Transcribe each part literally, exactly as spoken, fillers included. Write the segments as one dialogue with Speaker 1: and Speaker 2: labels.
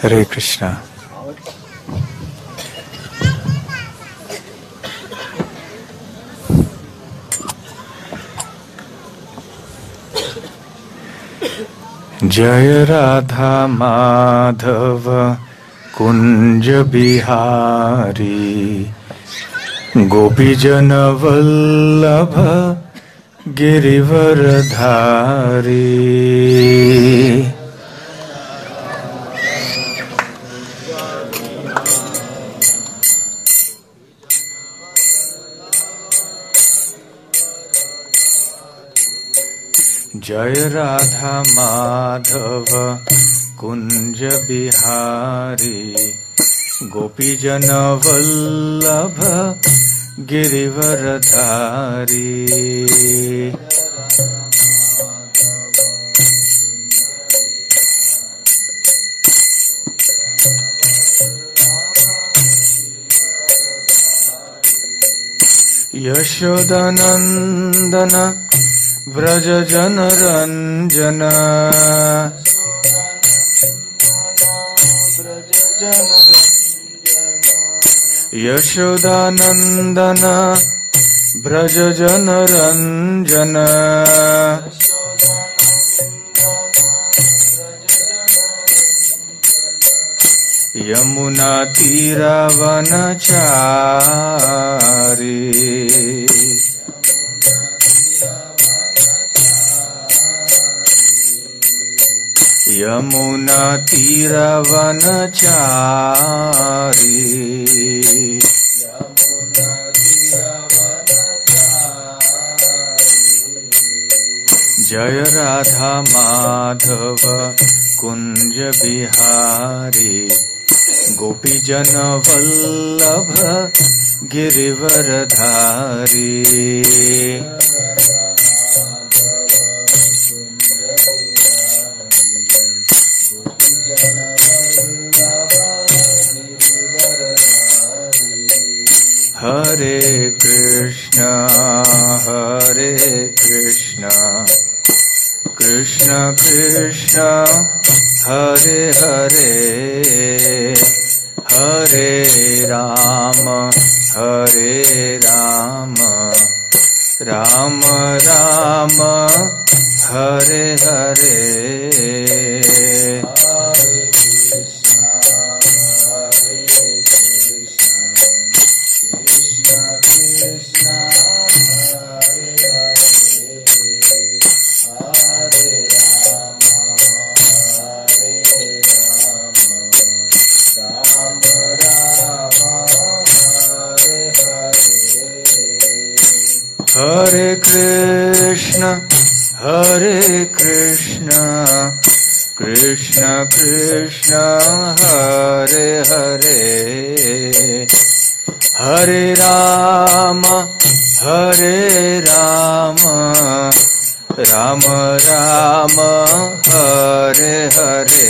Speaker 1: हरे कृष्णा। जय राधा माधव कुंज बिहारी, गोपीजन वल्लभ गिरिवरधारी। जय राधा माधव कुंज बिहारी, गोपीजन वल्लभ गिरिवरधारी। यशोदानंदन व्रज जन रंजन, यशोदानंदन व्रज जन रंजन। यमुना तीरावनचारी, यमुना तीरावनचारी। जय राधा माधव कुंज बिहारी, गोपीजन वल्लभ गिरिवरधारी। हरे कृष्णा हरे कृष्णा, कृष्ण कृष्ण हरे हरे, हरे राम हरे राम, राम राम हरे हरे। हरे कृष्ण हरे कृष्ण, कृष्ण कृष्ण हरे हरे, हरे राम हरे राम, राम राम हरे हरे।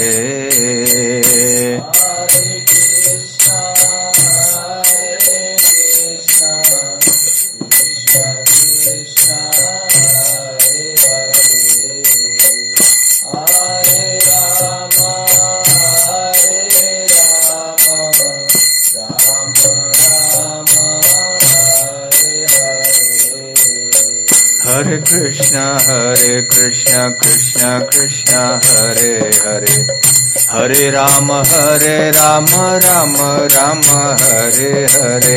Speaker 1: हरे कृष्ण हरे कृष्ण, कृष्ण कृष्ण हरे हरे, हरे राम हरे राम, राम राम हरे हरे।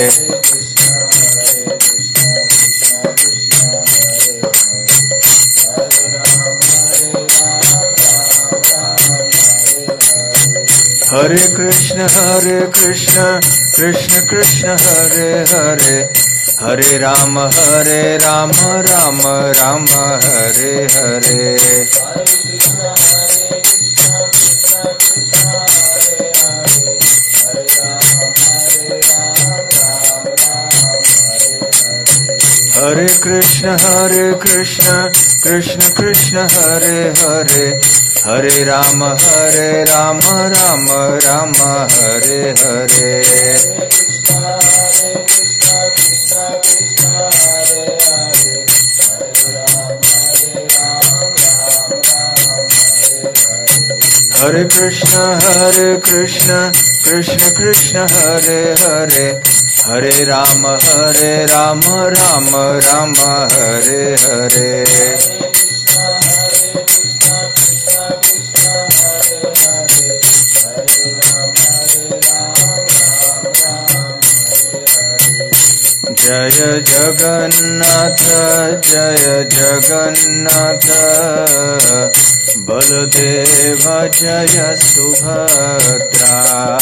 Speaker 1: हरे कृष्ण हरे कृष्ण, कृष्ण कृष्ण हरे हरे, हरे राम हरे राम, राम राम हरे हरे। हरे कृष्ण हरे कृष्ण, कृष्ण कृष्ण हरे हरे, हरे राम हरे Ram, Ram Ram Hare Hare. Hare Krishna, Hare Krishna, Krishna Krishna, Hare Hare, Hare Rama, Hare Rama, Rama Rama, Hare Hare. Jaya Jagannath, Jaya Jagannath, Baladeva Jaya Subhadra.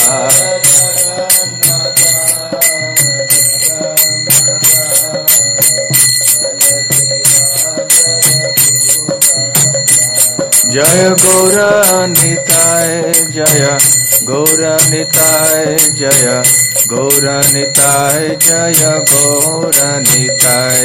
Speaker 1: Jaya Gaura Nitai, Jaya Gaura Nitai, Jaya Gaura Nitai, Jaya Gaura Nitai.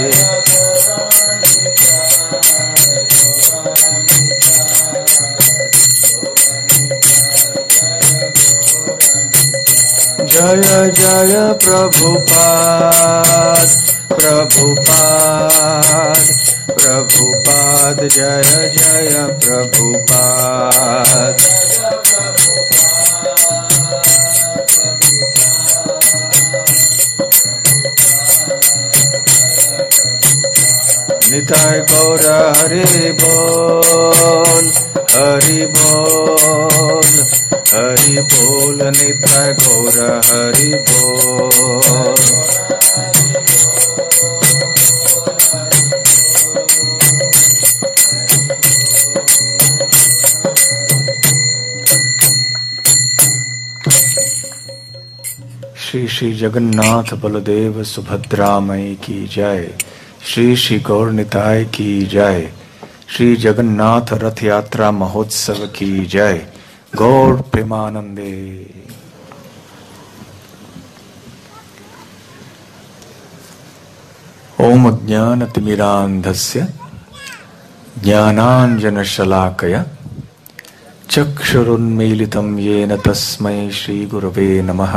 Speaker 1: Jaya Jaya Prabhupada, Prabhupada, Prabhupada, Jaya Jaya Prabhupada. Nitai Gaura Hari Bol, Hari Bol, Hari Bol, Nitai Gaura Hari Bol. Shri Shri Jagannath Baldev Subhadra मई की जय। श्री श्री गौर निताय की जय। श्री जगन्नाथ रथ यात्रा महोत्सव की जय। गौर प्रेमानंदे। ओम ज्ञानतिमिरान्धस्य ज्ञानाञ्जनशलाकया चक्षुरुन्मीलितं येन तस्मै श्रीगुरवे नमः।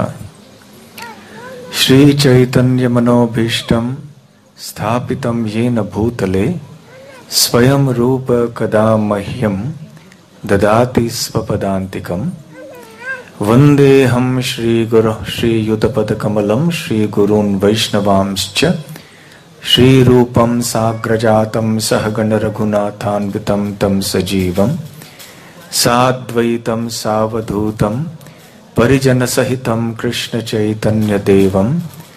Speaker 1: श्रीचैतन्यमनोभीष्टं स्थापितं येन भूतले स्वयं रूप कदा मह्यं ददाति स्वपदान्तिकं। वन्देऽहं श्रीगुरुः श्रीयुतपदकमलं श्रीगुरून् वैष्णवांश्च श्रीरूपं साग्रजातं सहगणरघुनाथान्वितं तं सजीवं साद्वैतं सावधूतं परिजनसहितं कृष्णचैतन्यदेवं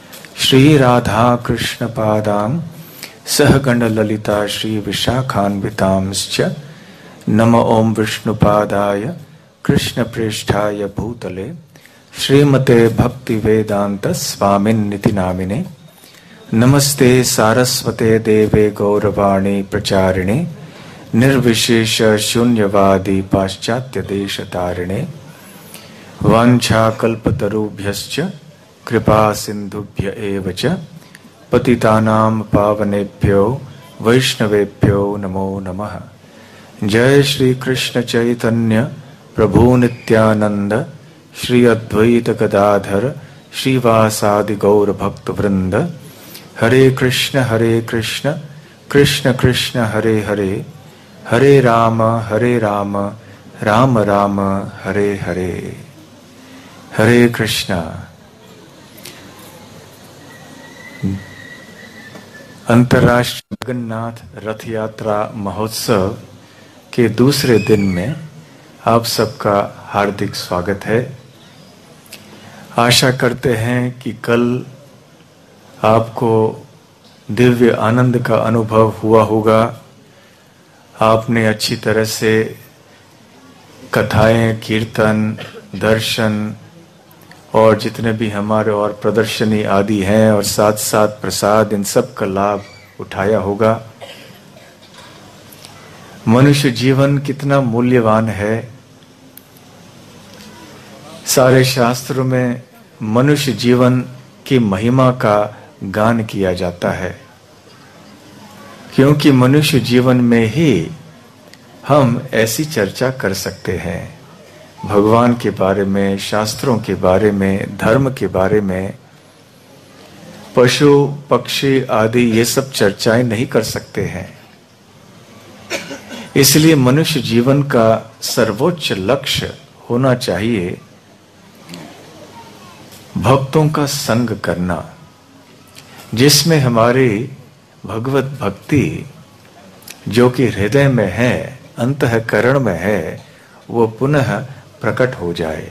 Speaker 1: श्रीराधाकृष्णपादां सहगणललिता श्रीविशाखान्वितांश्च। नमो ओं विष्णुपादाय कृष्णप्रेष्ठाय भूतले श्रीमते भक्तिवेदान्त स्वामिन्निति नामिने। नमस्ते सारस्वते देवे गौरवाणी प्रचारिणे निर्विशेष शून्यवादी पाश्चात्य देशतारिणे। वाञ्छाकल्पतरुभ्यश्च कृपा सिन्धुभ्य एव च पतितानां पावनेभ्यो वैष्णवेभ्यो नमो नमः। जय श्री कृष्ण चैतन्य प्रभु नित्यानंद श्री अद्वैत गदाधर श्रीवासादि गौर भक्त वृंद। हरे कृष्ण हरे कृष्ण कृष्ण कृष्ण हरे हरे हरे राम हरे राम राम राम हरे हरे। हरे कृष्णा। अंतर्राष्ट्रीय जगन्नाथ रथ यात्रा महोत्सव के दूसरे दिन में आप सबका हार्दिक स्वागत है। आशा करते हैं कि कल आपको दिव्य आनंद का अनुभव हुआ होगा। आपने अच्छी तरह से कथाएं, कीर्तन, दर्शन और जितने भी हमारे और प्रदर्शनी आदि हैं और साथ साथ प्रसाद, इन सब का लाभ उठाया होगा। मनुष्य जीवन कितना मूल्यवान है। सारे शास्त्रों में मनुष्य जीवन की महिमा का गान किया जाता है, क्योंकि मनुष्य जीवन में ही हम ऐसी चर्चा कर सकते हैं भगवान के बारे में, शास्त्रों के बारे में, धर्म के बारे में। पशु पक्षी आदि ये सब चर्चाएं नहीं कर सकते हैं। इसलिए मनुष्य जीवन का सर्वोच्च लक्ष्य होना चाहिए भक्तों का संग करना, जिसमें हमारी भगवत भक्ति जो कि हृदय में है, अंतःकरण में है, वो पुनः प्रकट हो जाए।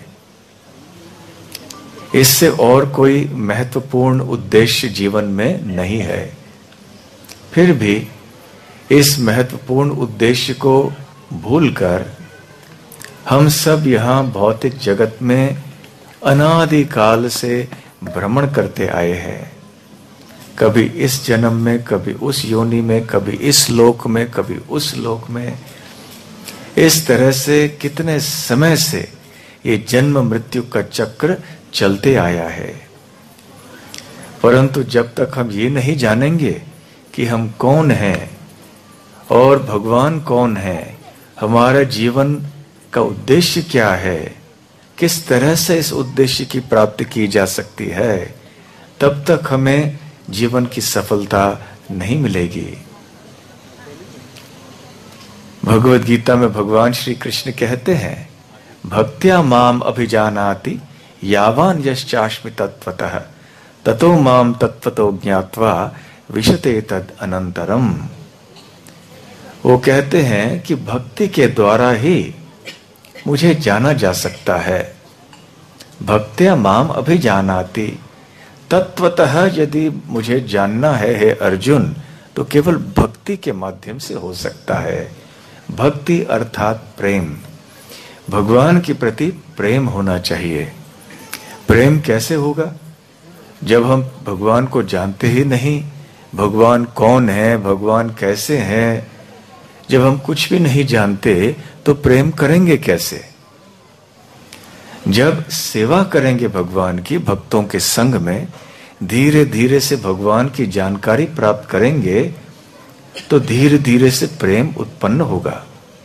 Speaker 1: इससे और कोई महत्वपूर्ण उद्देश्य जीवन में नहीं है। फिर भी इस महत्वपूर्ण उद्देश्य को भूलकर हम सब यहाँ भौतिक जगत में अनादि काल से भ्रमण करते आए हैं। कभी इस जन्म में, कभी उस योनि में, कभी इस लोक में, कभी उस लोक में। इस तरह से कितने समय से ये जन्म मृत्यु का चक्र चलते आया है। परंतु जब तक हम ये नहीं जानेंगे कि हम कौन हैं और भगवान कौन है, हमारा जीवन का उद्देश्य क्या है, किस तरह से इस उद्देश्य की प्राप्ति की जा सकती है, तब तक हमें जीवन की सफलता नहीं मिलेगी। भगवद गीता में भगवान श्री कृष्ण कहते हैं, भक्त्या माम अभिजानाति यावान यश्चास्मि तत्वतः ततो माम तत्वतो ज्ञात्वा विशते तद अनंतरम। वो कहते हैं कि भक्ति के द्वारा ही मुझे जाना जा सकता है। भक्त्या माम अभिजानाति, तत्वतः यदि मुझे जानना है हे अर्जुन, तो केवल भक्ति के माध्यम से हो सकता है। भक्ति अर्थात प्रेम, भगवान के प्रति प्रेम होना चाहिए। प्रेम कैसे होगा? जब हम भगवान को जानते ही नहीं, भगवान कौन है, भगवान कैसे हैं, जब हम कुछ भी नहीं जानते तो प्रेम करेंगे कैसे? जब सेवा करेंगे भगवान की भक्तों के संग में, धीरे धीरे से भगवान की जानकारी प्राप्त करेंगे तो धीरे धीरे से प्रेम उत्पन्न होगा।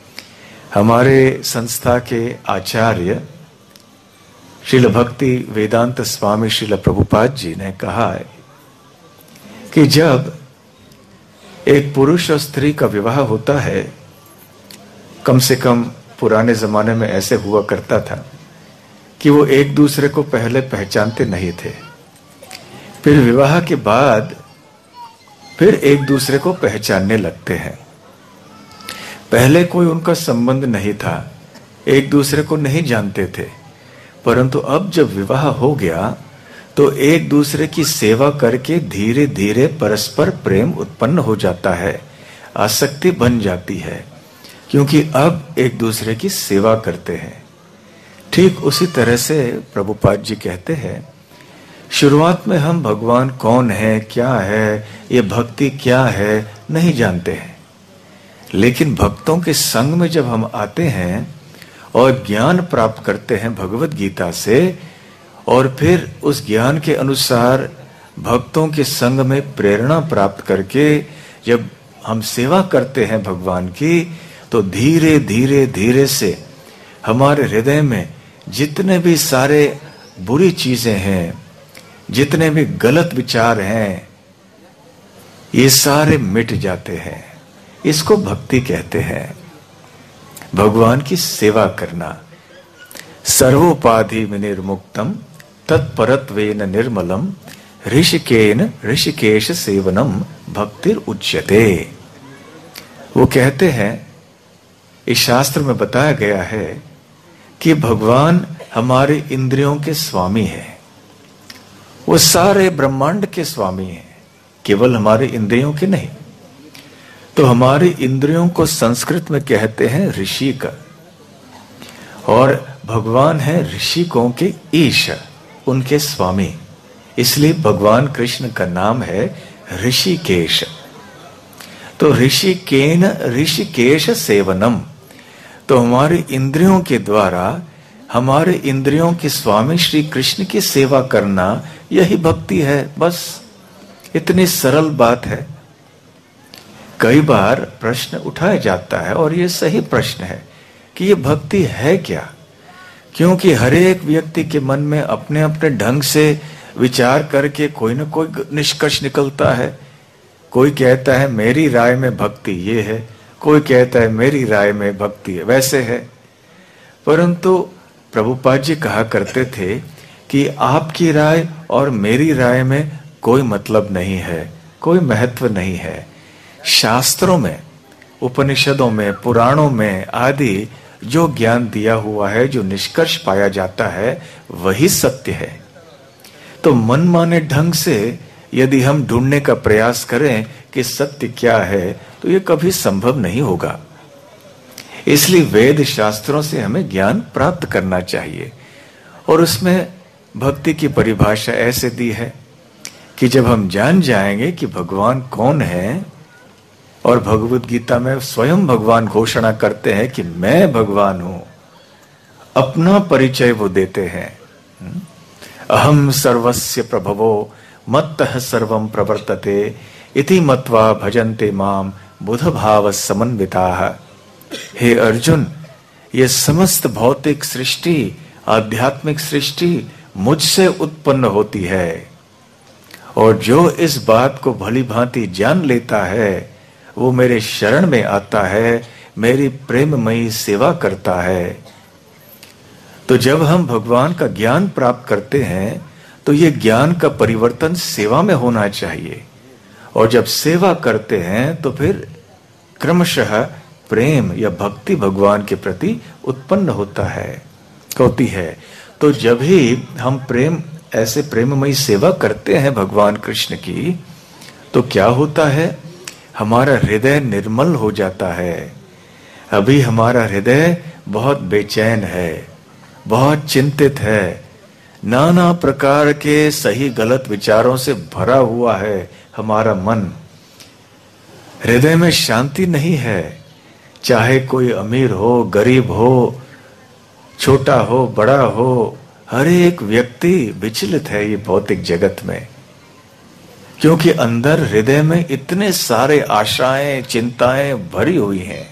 Speaker 1: हमारे संस्था के आचार्य श्रील भक्ति वेदांत स्वामी श्रील प्रभुपाद जी ने कहा है कि जब एक पुरुष और स्त्री का विवाह होता है, कम से कम पुराने जमाने में ऐसे हुआ करता था कि वो एक दूसरे को पहले पहचानते नहीं थे, फिर विवाह के बाद फिर एक दूसरे को पहचानने लगते हैं। पहले कोई उनका संबंध नहीं था, एक दूसरे को नहीं जानते थे, परंतु अब जब विवाह हो गया तो एक दूसरे की सेवा करके धीरे धीरे परस्पर प्रेम उत्पन्न हो जाता है, आसक्ति बन जाती है, क्योंकि अब एक दूसरे की सेवा करते हैं। ठीक उसी तरह से प्रभुपाद जी कहते हैं, शुरुआत में हम भगवान कौन है, क्या है, ये भक्ति क्या है, नहीं जानते हैं। लेकिन भक्तों के संग में जब हम आते हैं और ज्ञान प्राप्त करते हैं भगवद गीता से, और फिर उस ज्ञान के अनुसार भक्तों के संग में प्रेरणा प्राप्त करके जब हम सेवा करते हैं भगवान की, तो धीरे धीरे धीरे से हमारे हृदय में जितने भी सारे बुरी चीजें हैं, जितने भी गलत विचार हैं, ये सारे मिट जाते हैं। इसको भक्ति कहते हैं, भगवान की सेवा करना। सर्वोपाधि विनिर्मुक्तम तत्परत्वेन निर्मलम ऋषिकेन ऋषिकेश सेवनम भक्तिर उच्यते। वो कहते हैं, इस शास्त्र में बताया गया है कि भगवान हमारे इंद्रियों के स्वामी हैं। वो सारे ब्रह्मांड के स्वामी हैं, केवल हमारे इंद्रियों के नहीं। तो हमारी इंद्रियों को संस्कृत में कहते हैं ऋषिक, और भगवान है ऋषिकों के ईश, उनके स्वामी। इसलिए भगवान कृष्ण का नाम है ऋषिकेश। तो ऋषिकेन ऋषिकेश सेवनम, तो हमारे इंद्रियों के द्वारा हमारे इंद्रियों के स्वामी श्री कृष्ण की सेवा करना, यही भक्ति है। बस इतनी सरल बात है। कई बार प्रश्न उठाया जाता है, और ये सही प्रश्न है कि ये भक्ति है क्या, क्योंकि हर एक व्यक्ति के मन में अपने अपने ढंग से विचार करके कोई ना कोई निष्कर्ष निकलता है। कोई कहता है मेरी राय में भक्ति ये है, कोई कहता है मेरी राय में भक्ति है, वैसे है। परंतु प्रभुपाद जी कहा करते थे कि आपकी राय और मेरी राय में कोई मतलब नहीं है, कोई महत्व नहीं है। शास्त्रों में, उपनिषदों में, पुराणों में आदि जो ज्ञान दिया हुआ है, जो निष्कर्ष पाया जाता है, वही सत्य है। तो मनमाने ढंग से यदि हम ढूंढने का प्रयास करें कि सत्य क्या है, तो ये कभी संभव नहीं होगा। इसलिए वेद शास्त्रों से हमें ज्ञान प्राप्त करना चाहिए। और उसमें भक्ति की परिभाषा ऐसे दी है कि जब हम जान जाएंगे कि भगवान कौन है, और भगवत गीता में स्वयं भगवान घोषणा करते हैं कि मैं भगवान हूं, अपना परिचय वो देते हैं। अहम सर्वस्य प्रभवो मत्तः सर्वं प्रवर्तते इति मत्वा भजन्ते माम बुध भाव समन्विताः। हे अर्जुन, ये समस्त भौतिक सृष्टि, आध्यात्मिक सृष्टि मुझसे उत्पन्न होती है, और जो इस बात को भली भांति जान लेता है वो मेरे शरण में आता है, मेरी प्रेममयी सेवा करता है। तो जब हम भगवान का ज्ञान प्राप्त करते हैं तो ये ज्ञान का परिवर्तन सेवा में होना चाहिए, और जब सेवा करते हैं तो फिर क्रमशः प्रेम या भक्ति भगवान के प्रति उत्पन्न होता है होती है। तो जब ही हम प्रेम ऐसे प्रेममयी सेवा करते हैं भगवान कृष्ण की, तो क्या होता है, हमारा हृदय निर्मल हो जाता है। अभी हमारा हृदय बहुत बेचैन है, बहुत चिंतित है, नाना प्रकार के सही गलत विचारों से भरा हुआ है हमारा मन। हृदय में शांति नहीं है। चाहे कोई अमीर हो, गरीब हो, छोटा हो, बड़ा हो, हर एक व्यक्ति विचलित है ये भौतिक जगत में, क्योंकि अंदर हृदय में इतने सारे आशाएं, चिंताएं भरी हुई हैं।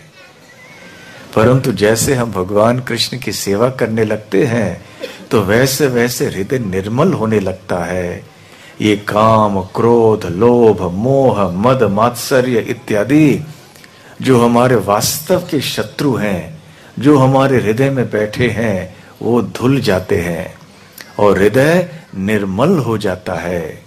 Speaker 1: परंतु जैसे हम भगवान कृष्ण की सेवा करने लगते हैं तो वैसे वैसे हृदय निर्मल होने लगता है। ये काम, क्रोध, लोभ, मोह, मद, मात्सर्य इत्यादि जो हमारे वास्तव के शत्रु हैं, जो हमारे हृदय में बैठे हैं, वो धुल जाते हैं और हृदय निर्मल हो जाता है।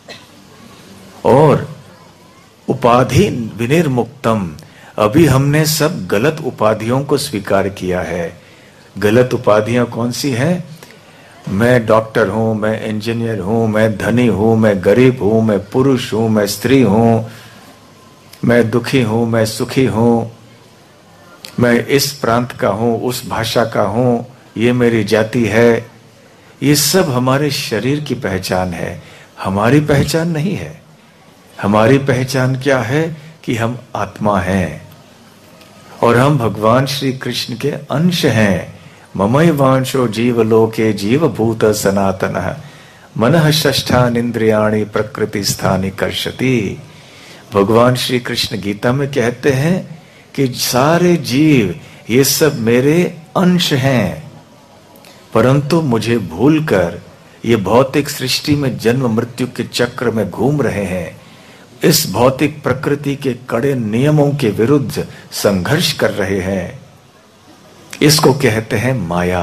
Speaker 1: और उपाधि विनिर्मुक्तम, अभी हमने सब गलत उपाधियों को स्वीकार किया है। गलत उपाधियां कौन सी हैं? मैं डॉक्टर हूं, मैं इंजीनियर हूं, मैं धनी हूं, मैं गरीब हूं, मैं पुरुष हूं, मैं स्त्री हूं, मैं दुखी हूं, मैं सुखी हूं, मैं इस प्रांत का हूं, उस भाषा का हूं, ये मेरी जाति है। ये सब हमारे शरीर की पहचान है, हमारी पहचान नहीं है। हमारी पहचान क्या है कि हम आत्मा हैं और हम भगवान श्री कृष्ण के अंश हैं। ममैवांशो जीवलोके जीवभूत सनातनः मनः षष्ठानींद्रियाणि प्रकृति स्थानि कर्षति। भगवान श्री कृष्ण गीता में कहते हैं कि सारे जीव ये सब मेरे अंश हैं, परंतु मुझे भूलकर ये भौतिक सृष्टि में जन्म मृत्यु के चक्र में घूम रहे हैं। इस भौतिक प्रकृति के कड़े नियमों के विरुद्ध संघर्ष कर रहे हैं। इसको कहते हैं माया।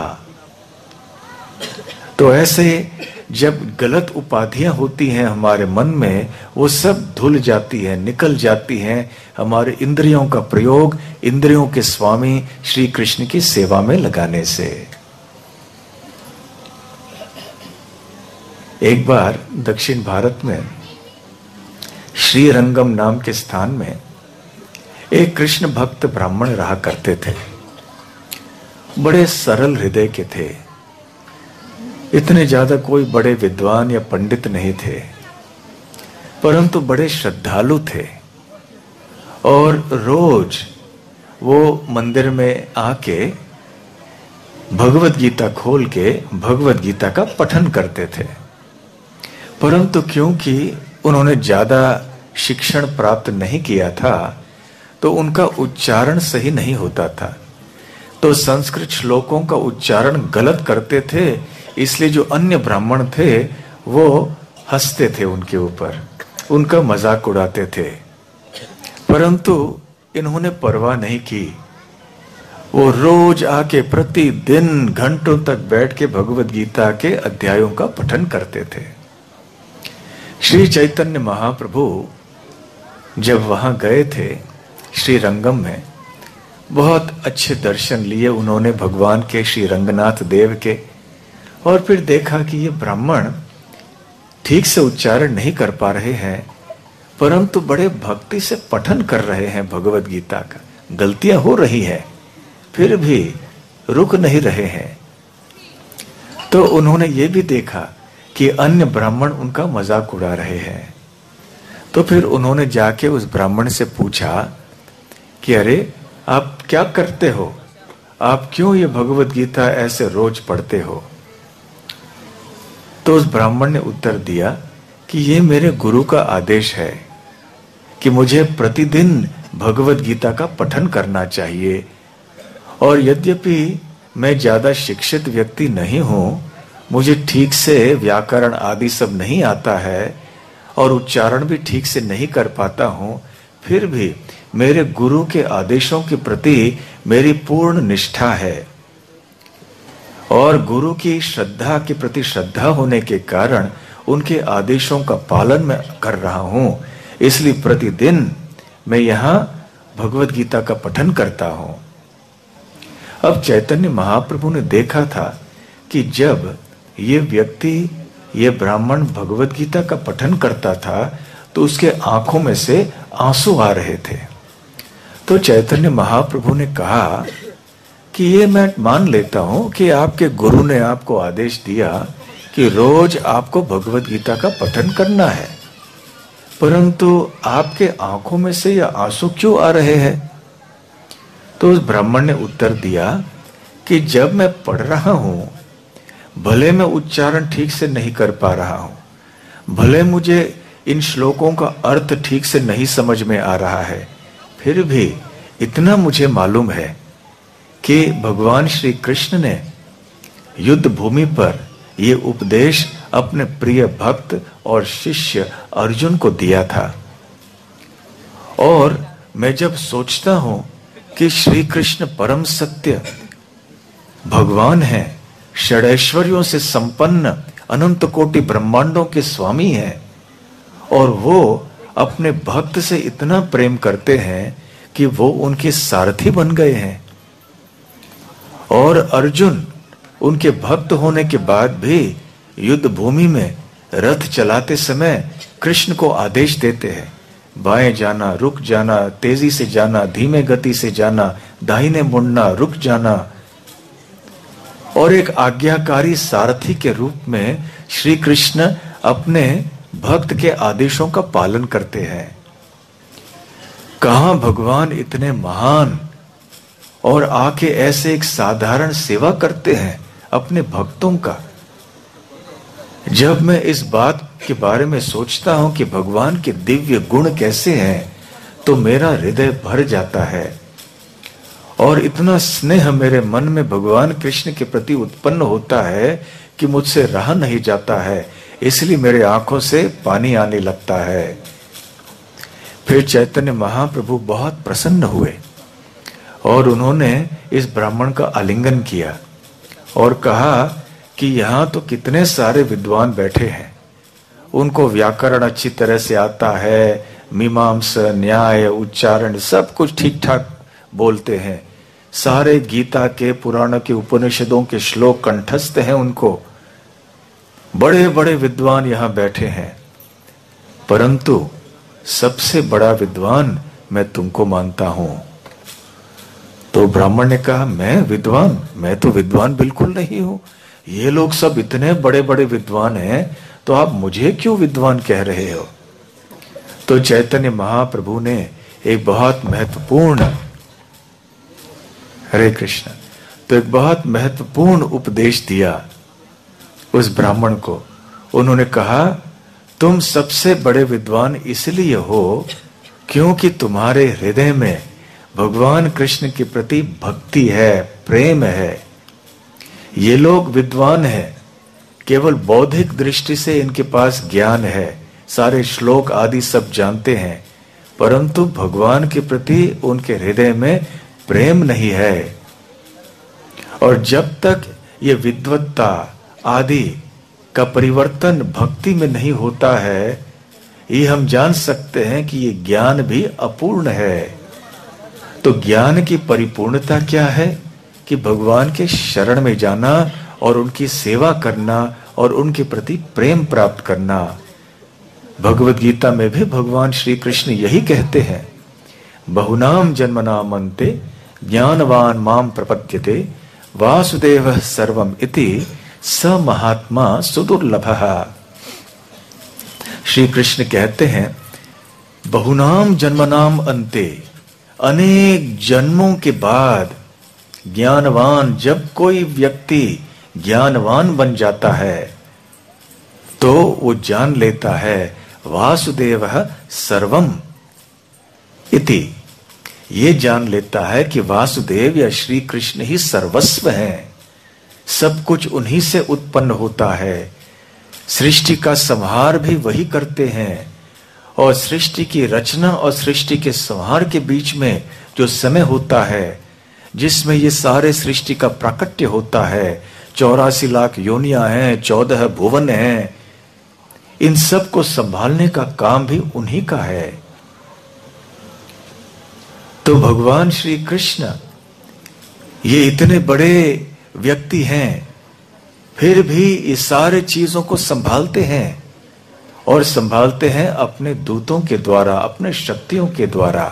Speaker 1: तो ऐसे जब गलत उपाधियां होती हैं हमारे मन में, वो सब धुल जाती है, निकल जाती हैं हमारे इंद्रियों का प्रयोग, इंद्रियों के स्वामी श्री कृष्ण की सेवा में लगाने से। एक बार दक्षिण भारत में श्रीरंगम नाम के स्थान में एक कृष्ण भक्त ब्राह्मण रहा करते थे। बड़े सरल हृदय के थे, इतने ज्यादा कोई बड़े विद्वान या पंडित नहीं थे, परंतु बड़े श्रद्धालु थे। और रोज वो मंदिर में आके भगवत गीता खोल के भगवत गीता का पठन करते थे। परंतु क्योंकि उन्होंने ज्यादा शिक्षण प्राप्त नहीं किया था, तो उनका उच्चारण सही नहीं होता था। तो संस्कृत श्लोकों का उच्चारण गलत करते थे, इसलिए जो अन्य ब्राह्मण थे वो हंसते थे उनके ऊपर, उनका मजाक उड़ाते थे। परंतु इन्होंने परवाह नहीं की। वो रोज आके प्रतिदिन घंटों तक बैठ के भगवत गीता के अध्यायों का पठन करते थे। श्री चैतन्य महाप्रभु जब वहां गए थे श्री रंगम में, बहुत अच्छे दर्शन लिए उन्होंने भगवान के, श्री रंगनाथ देव के। और फिर देखा कि ये ब्राह्मण ठीक से उच्चारण नहीं कर पा रहे हैं, परंतु बड़े भक्ति से पठन कर रहे हैं भगवत गीता का। गलतियां हो रही है फिर भी रुक नहीं रहे हैं। तो उन्होंने ये भी देखा कि अन्य ब्राह्मण उनका मजाक उड़ा रहे हैं। तो फिर उन्होंने जाके उस ब्राह्मण से पूछा कि अरे आप क्या करते हो, आप क्यों ये भगवत गीता ऐसे रोज पढ़ते हो? तो उस ब्राह्मण ने उत्तर दिया कि ये मेरे गुरु का आदेश है कि मुझे प्रतिदिन भगवत गीता का पठन करना चाहिए, और यद्यपि मैं ज्यादा शिक्षित व्यक्ति नहीं हूं, मुझे ठीक से व्याकरण आदि सब नहीं आता है और उच्चारण भी ठीक से नहीं कर पाता हूं, फिर भी मेरे गुरु के आदेशों के प्रति मेरी पूर्ण निष्ठा है और गुरु की श्रद्धा के प्रति श्रद्धा होने के कारण उनके आदेशों का पालन मैं कर रहा हूं। इसलिए प्रतिदिन मैं यहां भगवत गीता का पठन करता हूं। अब चैतन्य महाप्रभु ने देखा था कि जब ये व्यक्ति, ये ब्राह्मण भगवत गीता का पठन करता था तो उसके आंखों में से आंसू आ रहे थे। तो चैतन्य महाप्रभु ने कहा कि ये मैं मान लेता हूं कि आपके गुरु ने आपको आदेश दिया कि रोज आपको भगवत गीता का पठन करना है, परंतु आपके आंखों में से यह आंसू क्यों आ रहे हैं? तो उस ब्राह्मण ने उत्तर दिया कि जब मैं पढ़ रहा हूं, भले मैं उच्चारण ठीक से नहीं कर पा रहा हूं, भले मुझे इन श्लोकों का अर्थ ठीक से नहीं समझ में आ रहा है, फिर भी इतना मुझे मालूम है कि भगवान श्री कृष्ण ने युद्ध भूमि पर ये उपदेश अपने प्रिय भक्त और शिष्य अर्जुन को दिया था। और मैं जब सोचता हूं कि श्री कृष्ण परम सत्य भगवान है, षडैश्वर्यों से संपन्न अनंत कोटि ब्रह्मांडों के स्वामी हैं, और वो अपने भक्त से इतना प्रेम करते हैं कि वो उनके सारथी बन गए हैं, और अर्जुन उनके भक्त होने के बाद भी युद्ध भूमि में रथ चलाते समय कृष्ण को आदेश देते हैं, बाएं जाना, रुक जाना, तेजी से जाना, धीमे गति से जाना, दाहिने मुड़ना, रुक जाना। और एक आज्ञाकारी सारथी के रूप में श्री कृष्ण अपने भक्त के आदेशों का पालन करते हैं। कहां भगवान इतने महान और आके ऐसे एक साधारण सेवा करते हैं अपने भक्तों का। जब मैं इस बात के बारे में सोचता हूं कि भगवान के दिव्य गुण कैसे हैं, तो मेरा हृदय भर जाता है और इतना स्नेह मेरे मन में भगवान कृष्ण के प्रति उत्पन्न होता है कि मुझसे रहा नहीं जाता है, इसलिए मेरे आंखों से पानी आने लगता है। फिर चैतन्य महाप्रभु बहुत प्रसन्न हुए और उन्होंने इस ब्राह्मण का आलिंगन किया और कहा कि यहाँ तो कितने सारे विद्वान बैठे हैं, उनको व्याकरण अच्छी तरह से आता है, मीमांसा, न्याय, उच्चारण सब कुछ ठीक ठाक बोलते हैं, सारे गीता के, पुराण के, उपनिषदों के श्लोक कंठस्थ हैं उनको, बड़े बड़े विद्वान यहाँ बैठे हैं, परंतु सबसे बड़ा विद्वान मैं तुमको मानता हूं। तो ब्राह्मण ने कहा, मैं विद्वान? मैं तो विद्वान बिल्कुल नहीं हूं, ये लोग सब इतने बड़े बड़े विद्वान हैं, तो आप मुझे क्यों विद्वान कह रहे हो? तो चैतन्य महाप्रभु ने एक बहुत महत्वपूर्ण, हरे कृष्ण, तो एक बहुत महत्वपूर्ण उपदेश दिया उस ब्राह्मण को। उन्होंने कहा, तुम सबसे बड़े विद्वान इसलिए हो क्योंकि तुम्हारे हृदय में भगवान कृष्ण के प्रति भक्ति है, प्रेम है। ये लोग विद्वान हैं, केवल बौद्धिक दृष्टि से इनके पास ज्ञान है, सारे श्लोक आदि सब जानते हैं, परंतु भगवान के प्रति उनके हृदय में प्रेम नहीं है। और जब तक ये विद्वत्ता आदि का परिवर्तन भक्ति में नहीं होता है, ये हम जान सकते हैं कि ये ज्ञान भी अपूर्ण है। तो ज्ञान की परिपूर्णता क्या है? कि भगवान के शरण में जाना और उनकी सेवा करना और उनके प्रति प्रेम प्राप्त करना। भगवत गीता में भी भगवान श्री कृष्ण यही कहते हैं, बहुनाम जन्मनाम अन्ते ज्ञानवान माम प्रपद्यते वासुदेव सर्वम इति स महात्मा सुदुर्लभः। श्री कृष्ण कहते हैं, बहुनाम जन्मनाम अन्ते, अनेक जन्मों के बाद ज्ञानवान, जब कोई व्यक्ति ज्ञानवान बन जाता है तो वो जान लेता है वासुदेव सर्वम इति, ये जान लेता है कि वासुदेव या श्री कृष्ण ही सर्वस्व हैं, सब कुछ उन्हीं से उत्पन्न होता है, सृष्टि का संहार भी वही करते हैं, और सृष्टि की रचना और सृष्टि के संहार के बीच में जो समय होता है, जिसमें ये सारे सृष्टि का प्राकट्य होता है, चौरासी लाख योनियां हैं, चौदह भुवन हैं, इन सब को संभालने का काम भी उन्हीं का है। तो भगवान श्री कृष्ण ये इतने बड़े व्यक्ति हैं, फिर भी इस सारे चीजों को संभालते हैं, और संभालते हैं अपने दूतों के द्वारा, अपने शक्तियों के द्वारा।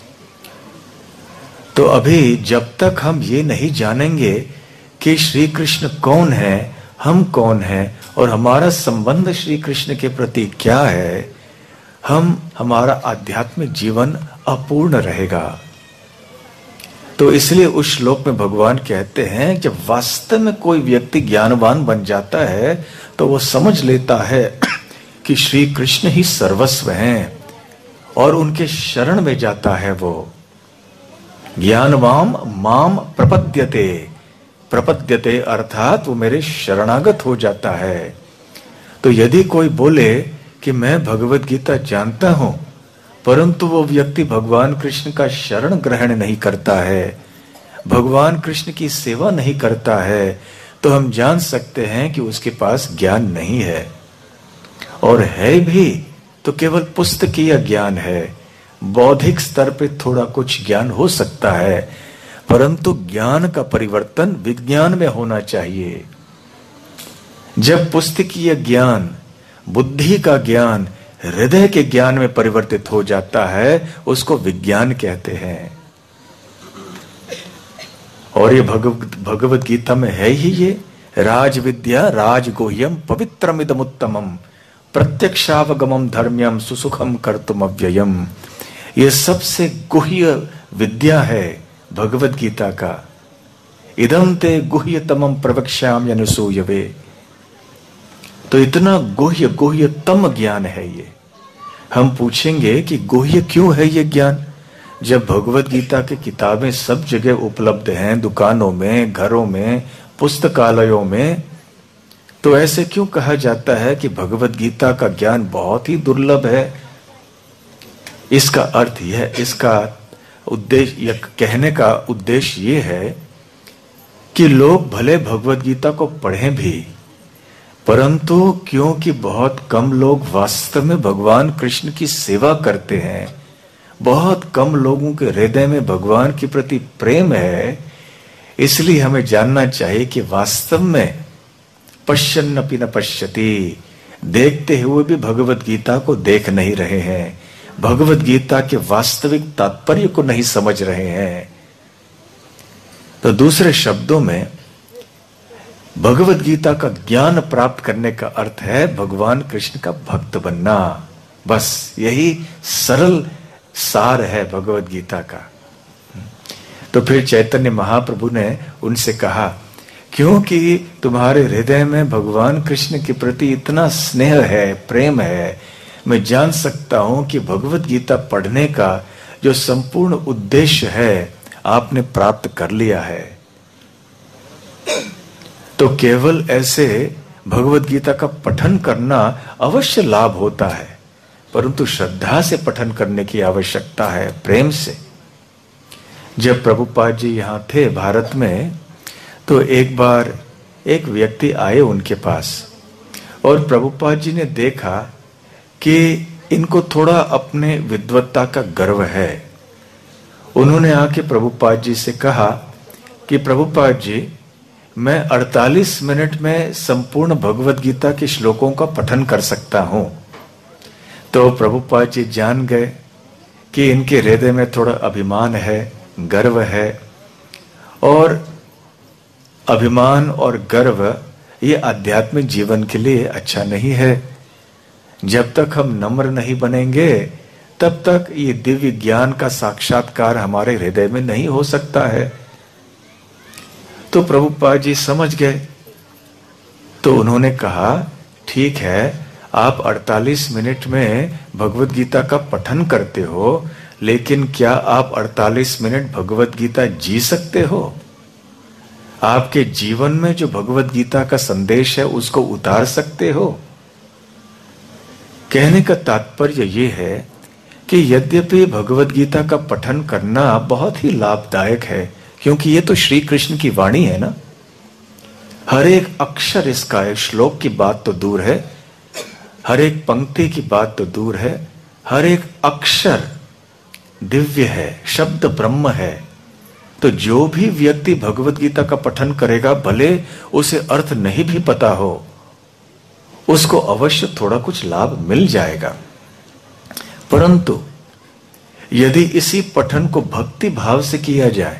Speaker 1: तो अभी जब तक हम ये नहीं जानेंगे कि श्री कृष्ण कौन है, हम कौन हैं, और हमारा संबंध श्री कृष्ण के प्रति क्या है, हम हमारा आध्यात्मिक जीवन अपूर्ण रहेगा। तो इसलिए उस श्लोक में भगवान कहते हैं, जब वास्तव में कोई व्यक्ति ज्ञानवान बन जाता है तो वो समझ लेता है कि श्री कृष्ण ही सर्वस्व हैं, और उनके शरण में जाता है। वो ज्ञानवाम माम प्रपद्यते, प्रपद्यते अर्थात वो मेरे शरणागत हो जाता है। तो यदि कोई बोले कि मैं भगवत गीता जानता हूं, परंतु वो व्यक्ति भगवान कृष्ण का शरण ग्रहण नहीं करता है, भगवान कृष्ण की सेवा नहीं करता है, तो हम जान सकते हैं कि उसके पास ज्ञान नहीं है, और है भी तो केवल पुस्तकीय ज्ञान है। बौद्धिक स्तर पे थोड़ा कुछ ज्ञान हो सकता है, परंतु ज्ञान का परिवर्तन विज्ञान में होना चाहिए। जब पुस्तकीय ज्ञान, बुद्धि का ज्ञान हृदय के ज्ञान में परिवर्तित हो जाता है, उसको विज्ञान कहते हैं। और ये भगवत भगवत गीता में है ही ये, राज विद्या राजगुह्यम पवित्रमिदम उत्तमम प्रत्यक्षावगमम धर्म्यम सुसुखम कर्तुम अव्ययम। ये सबसे गुह्य विद्या है भगवत गीता का। इदम ते गुह्यतमम प्रवक्ष्यामि अनुसूयवे। तो इतना गुह्य गुह्यतम ज्ञान है ये। हम पूछेंगे कि गुह्य क्यों है ये ज्ञान, जब भगवत गीता की किताबें सब जगह उपलब्ध हैं, दुकानों में, घरों में, पुस्तकालयों में, तो ऐसे क्यों कहा जाता है कि भगवत गीता का ज्ञान बहुत ही दुर्लभ है? इसका अर्थ यह, इसका उद्देश्य, यह कहने का उद्देश्य ये है कि लोग भले भगवत गीता को पढ़ें भी, परंतु क्योंकि बहुत कम लोग वास्तव में भगवान कृष्ण की सेवा करते हैं, बहुत कम लोगों के हृदय में भगवान के प्रति प्रेम है, इसलिए हमें जानना चाहिए कि वास्तव में पश्यन्नपि न पश्यति, देखते हुए भी भगवत गीता को देख नहीं रहे हैं, भगवत गीता के वास्तविक तात्पर्य को नहीं समझ रहे हैं। तो दूसरे शब्दों में भगवत गीता का ज्ञान प्राप्त करने का अर्थ है भगवान कृष्ण का भक्त बनना। बस यही सरल सार है भगवत गीता का। तो फिर चैतन्य महाप्रभु ने उनसे कहा, क्योंकि तुम्हारे हृदय में भगवान कृष्ण के प्रति इतना स्नेह है, प्रेम है, मैं जान सकता हूं कि भगवत गीता पढ़ने का जो संपूर्ण उद्देश्य है आपने प्राप्त कर लिया है। तो केवल ऐसे भगवत गीता का पठन करना अवश्य लाभ होता है, परंतु श्रद्धा से पठन करने की आवश्यकता है, प्रेम से। जब प्रभुपाद जी यहाँ थे भारत में, तो एक बार एक व्यक्ति आए उनके पास, और प्रभुपाद जी ने देखा कि इनको थोड़ा अपने विद्वत्ता का गर्व है। उन्होंने आके प्रभुपाद जी से कहा कि प्रभुपाद जी, मैं अड़तालीस मिनट में संपूर्ण भगवत गीता के श्लोकों का पठन कर सकता हूं। तो प्रभुपाद जी जान गए कि इनके हृदय में थोड़ा अभिमान है, गर्व है, और अभिमान और गर्व ये आध्यात्मिक जीवन के लिए अच्छा नहीं है। जब तक हम नम्र नहीं बनेंगे तब तक ये दिव्य ज्ञान का साक्षात्कार हमारे हृदय में नहीं हो सकता है। तो प्रभुपाद जी समझ गए। तो उन्होंने कहा, ठीक है, आप अड़तालीस मिनट में भगवत गीता का पठन करते हो, लेकिन क्या आप अड़तालीस मिनट भगवत गीता जी सकते हो? आपके जीवन में जो भगवत गीता का संदेश है उसको उतार सकते हो? कहने का तात्पर्य यह है कि यद्यपि भगवत गीता का पठन करना बहुत ही लाभदायक है, क्योंकि ये तो श्री कृष्ण की वाणी है ना। हर एक अक्षर इसका है, श्लोक की बात तो दूर है, हर एक पंक्ति की बात तो दूर है, हर एक अक्षर दिव्य है, शब्द ब्रह्म है। तो जो भी व्यक्ति भगवत गीता का पठन करेगा, भले उसे अर्थ नहीं भी पता हो, उसको अवश्य थोड़ा कुछ लाभ मिल जाएगा। परंतु यदि इसी पठन को भक्ति भाव से किया जाए,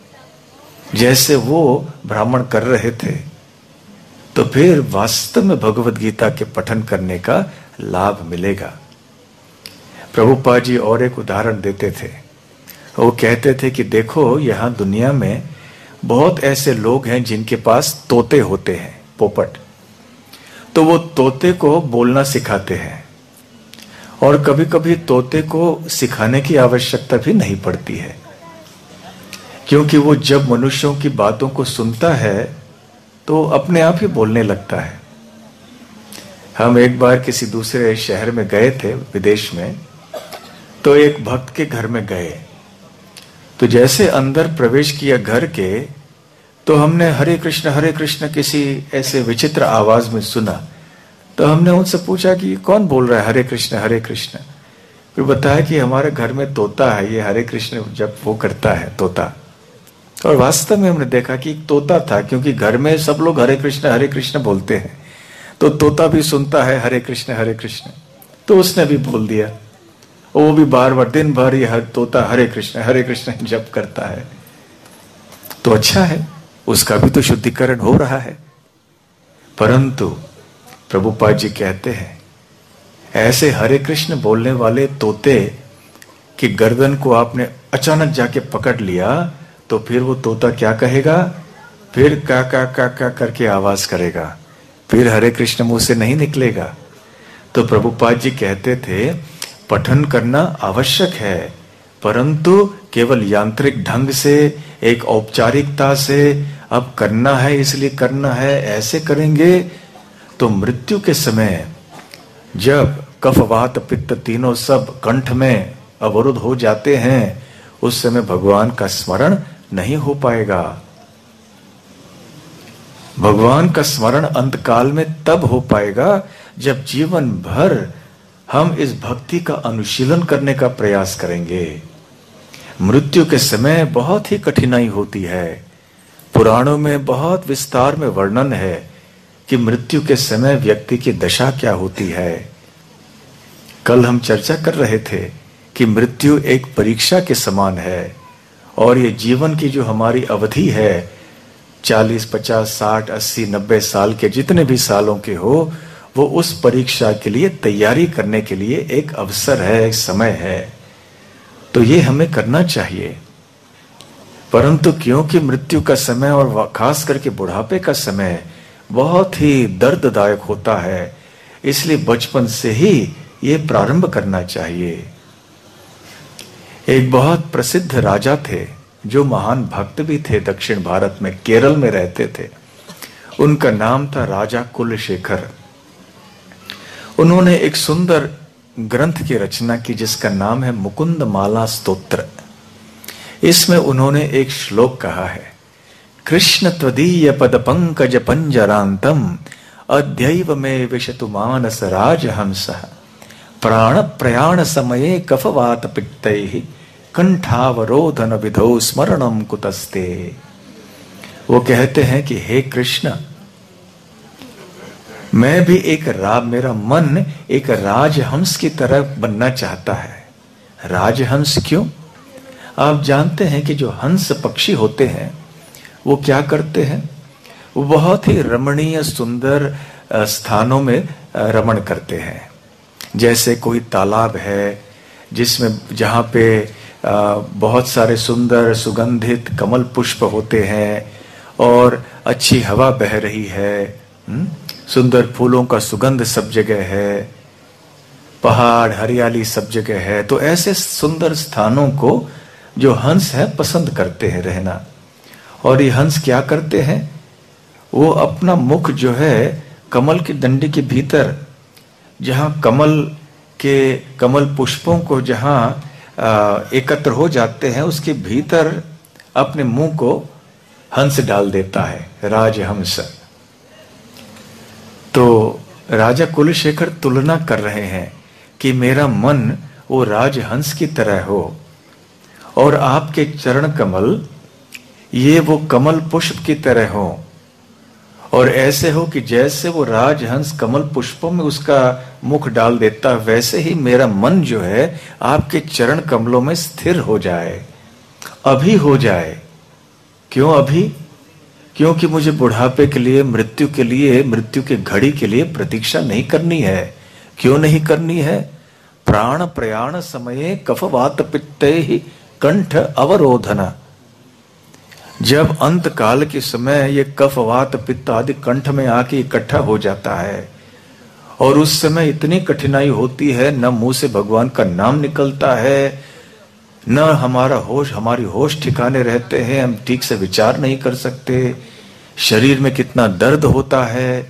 Speaker 1: जैसे वो ब्राह्मण कर रहे थे, तो फिर वास्तव में भगवत गीता के पठन करने का लाभ मिलेगा। प्रभुपाद जी और एक उदाहरण देते थे। वो कहते थे कि देखो, यहां दुनिया में बहुत ऐसे लोग हैं जिनके पास तोते होते हैं, पोपट। तो वो तोते को बोलना सिखाते हैं, और कभी कभी तोते को सिखाने की आवश्यकता भी नहीं पड़ती है, क्योंकि वो जब मनुष्यों की बातों को सुनता है तो अपने आप ही बोलने लगता है। हम एक बार किसी दूसरे शहर में गए थे, विदेश में, तो एक भक्त के घर में गए। तो जैसे अंदर प्रवेश किया घर के, तो हमने हरे कृष्ण हरे कृष्ण किसी ऐसे विचित्र आवाज में सुना। तो हमने उनसे पूछा कि कौन बोल रहा है हरे कृष्ण हरे कृष्ण? फिर बताया कि हमारे घर में तोता है, ये हरे कृष्ण जब वो करता है, तोता। और वास्तव में हमने देखा कि एक तोता था, क्योंकि घर में सब लोग हरे कृष्ण हरे कृष्ण बोलते हैं, तो तोता भी सुनता है हरे कृष्ण हरे कृष्ण, तो उसने भी बोल दिया। वो भी बार बार दिन भर ये तोता हरे कृष्ण हरे कृष्ण जप करता है। तो अच्छा है, उसका भी तो शुद्धिकरण हो रहा है। परंतु प्रभुपाद जी कहते हैं, ऐसे हरे कृष्ण बोलने वाले तोते की गर्दन को आपने अचानक जाके पकड़ लिया, तो फिर वो तोता क्या कहेगा? फिर का का का का करके आवाज करेगा, फिर हरे कृष्ण मुंह से नहीं निकलेगा। तो प्रभुपाद जी कहते थे, पठन करना आवश्यक है, परंतु केवल यांत्रिक ढंग से, एक औपचारिकता से अब करना है इसलिए करना है, ऐसे करेंगे तो मृत्यु के समय जब कफ वात पित्त तीनों सब कंठ में अवरुद्ध हो जाते हैं, उस समय भगवान का स्मरण नहीं हो पाएगा। भगवान का स्मरण अंतकाल में तब हो पाएगा जब जीवन भर हम इस भक्ति का अनुशीलन करने का प्रयास करेंगे। मृत्यु के समय बहुत ही कठिनाई होती है। पुराणों में बहुत विस्तार में वर्णन है कि मृत्यु के समय व्यक्ति की दशा क्या होती है। कल हम चर्चा कर रहे थे कि मृत्यु एक परीक्षा के समान है, और ये जीवन की जो हमारी अवधि है, चालीस पचास साठ अस्सी नब्बे साल के जितने भी सालों के हो, वो उस परीक्षा के लिए तैयारी करने के लिए एक अवसर है, एक समय है। तो ये हमें करना चाहिए। परंतु क्योंकि मृत्यु का समय और खास करके बुढ़ापे का समय बहुत ही दर्ददायक होता है, इसलिए बचपन से ही ये प्रारंभ करना चाहिए। एक बहुत प्रसिद्ध राजा थे जो महान भक्त भी थे, दक्षिण भारत में केरल में रहते थे। उनका नाम था राजा कुलशेखर। उन्होंने एक सुंदर ग्रंथ की रचना की जिसका नाम है मुकुंद माला स्तोत्र। इसमें उन्होंने एक श्लोक कहा है, कृष्ण त्वदीय पद पंकज पंजरांतम अद्यैव में विशतु मानस राजहंसः प्राण प्रयाण समये कफवात पित्तैः कंठावरोधन विधौ स्मरणम कुतस्ते। वो कहते हैं कि हे कृष्ण, मैं भी एक रा मेरा मन एक राजहंस की तरह बनना चाहता है। राजहंस क्यों? आप जानते हैं कि जो हंस पक्षी होते हैं वो क्या करते हैं? वो बहुत ही रमणीय सुंदर स्थानों में रमण करते हैं। जैसे कोई तालाब है जिसमें जहाँ पे बहुत सारे सुंदर सुगंधित कमल पुष्प होते हैं और अच्छी हवा बह रही है, हुँ? सुंदर फूलों का सुगंध सब जगह है, पहाड़ हरियाली सब जगह है, तो ऐसे सुंदर स्थानों को जो हंस है पसंद करते हैं रहना। और ये हंस क्या करते हैं? वो अपना मुख जो है कमल की डंडी के भीतर, जहां कमल के कमल पुष्पों को जहां एकत्र हो जाते हैं, उसके भीतर अपने मुंह को हंस डाल देता है, राजहंस। तो राजा कुलशेखर तुलना कर रहे हैं कि मेरा मन वो राजहंस की तरह हो और आपके चरण कमल ये वो कमल पुष्प की तरह हो, और ऐसे हो कि जैसे वो राजहंस कमल पुष्पों में उसका मुख डाल देता, वैसे ही मेरा मन जो है आपके चरण कमलों में स्थिर हो जाए, अभी हो जाए। क्यों अभी? क्योंकि मुझे बुढ़ापे के लिए, मृत्यु के लिए, मृत्यु के घड़ी के लिए प्रतीक्षा नहीं करनी है। क्यों नहीं करनी है? प्राण प्रयाण समये कफवात पित्ते ही कंठ अवरोधना। जब अंत काल के समय ये कफवात पित्त आदि कंठ में आके इकट्ठा हो जाता है और उस समय इतनी कठिनाई होती है, न मुंह से भगवान का नाम निकलता है, न हमारा होश हमारी होश ठिकाने रहते हैं, हम ठीक से विचार नहीं कर सकते, शरीर में कितना दर्द होता है,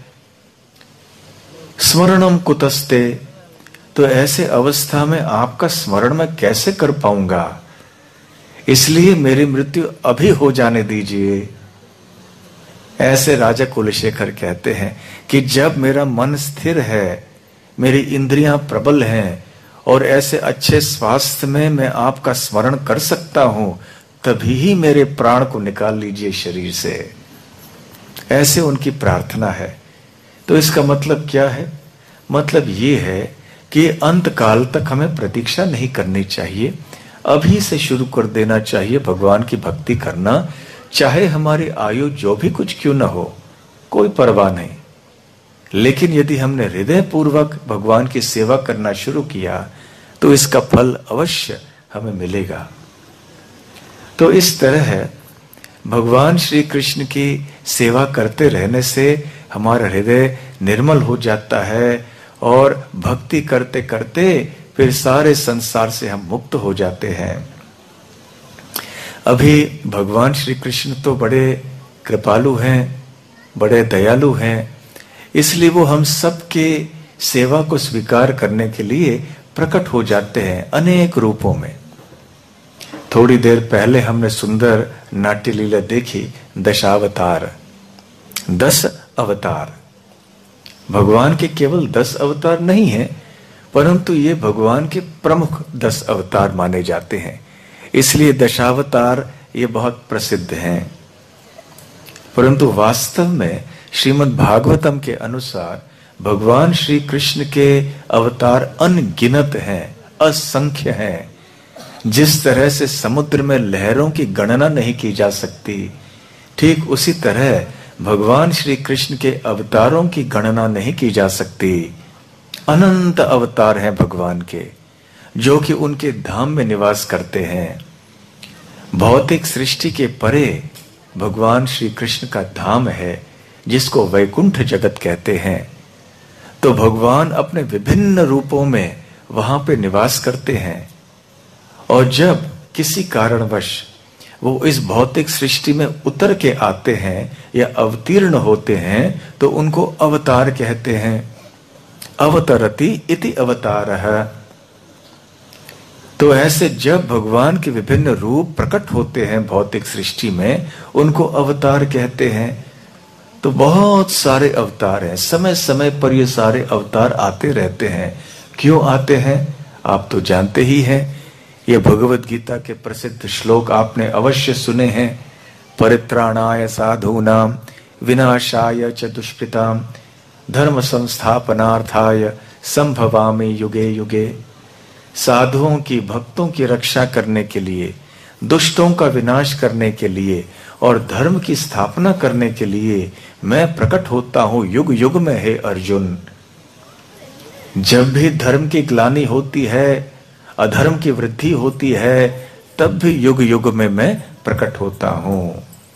Speaker 1: स्मरणम कुतस्ते। तो ऐसे अवस्था में आपका स्मरण मैं कैसे कर पाऊंगा? इसलिए मेरी मृत्यु अभी हो जाने दीजिए। ऐसे राजा कुलशेखर कहते हैं कि जब मेरा मन स्थिर है, मेरी इंद्रियां प्रबल हैं और ऐसे अच्छे स्वास्थ्य में मैं आपका स्मरण कर सकता हूं, तभी ही मेरे प्राण को निकाल लीजिए शरीर से। ऐसे उनकी प्रार्थना है। तो इसका मतलब क्या है? मतलब ये है कि अंत काल तक हमें प्रतीक्षा नहीं करनी चाहिए, अभी से शुरू कर देना चाहिए भगवान की भक्ति करना, चाहे हमारी आयु जो भी कुछ क्यों न हो, कोई परवाह नहीं। लेकिन यदि हमने हृदय पूर्वक भगवान की सेवा करना शुरू किया तो इसका फल अवश्य हमें मिलेगा। तो इस तरह भगवान श्री कृष्ण की सेवा करते रहने से हमारा हृदय निर्मल हो जाता है और भक्ति करते करते फिर सारे संसार से हम मुक्त हो जाते हैं। अभी भगवान श्री कृष्ण तो बड़े कृपालु हैं, बड़े दयालु हैं, इसलिए वो हम सबके सेवा को स्वीकार करने के लिए प्रकट हो जाते हैं अनेक रूपों में। थोड़ी देर पहले हमने सुंदर नाट्य लीला देखी, दशावतार, दस अवतार। भगवान के केवल दस अवतार नहीं हैं, परंतु ये भगवान के प्रमुख दस अवतार माने जाते हैं, इसलिए दशावतार ये बहुत प्रसिद्ध हैं। परंतु वास्तव में श्रीमद् भागवतम के अनुसार भगवान श्री कृष्ण के अवतार अनगिनत हैं, असंख्य हैं। जिस तरह से समुद्र में लहरों की गणना नहीं की जा सकती, ठीक उसी तरह भगवान श्री कृष्ण के अवतारों की गणना नहीं की जा सकती। अनंत अवतार हैं भगवान के, जो कि उनके धाम में निवास करते हैं। भौतिक सृष्टि के परे भगवान श्री कृष्ण का धाम है, जिसको वैकुंठ जगत कहते हैं। तो भगवान अपने विभिन्न रूपों में वहां पे निवास करते हैं, और जब किसी कारणवश वो इस भौतिक सृष्टि में उतर के आते हैं या अवतीर्ण होते हैं तो उनको अवतार कहते हैं। अवतरति इति अवतारः। तो ऐसे जब भगवान के विभिन्न रूप प्रकट होते हैं भौतिक सृष्टि में, उनको अवतार कहते हैं। तो बहुत सारे अवतार हैं, समय समय पर ये सारे अवतार आते रहते हैं। क्यों आते हैं आप तो जानते ही हैं। ये भगवत गीता के प्रसिद्ध श्लोक आपने अवश्य सुने हैं। परित्राणाय साधूनां विनाशाय च दुष्कृतां धर्म संस्थापनार्थाय संभवामि युगे युगे। साधुओं की, भक्तों की रक्षा करने के लिए, दुष्टों का विनाश करने के लिए और धर्म की स्थापना करने के लिए मैं प्रकट होता हूं युग युग में। हे अर्जुन, जब भी धर्म की ग्लानि होती है, अधर्म की वृद्धि होती है, तब भी युग युग में मैं प्रकट होता हूं।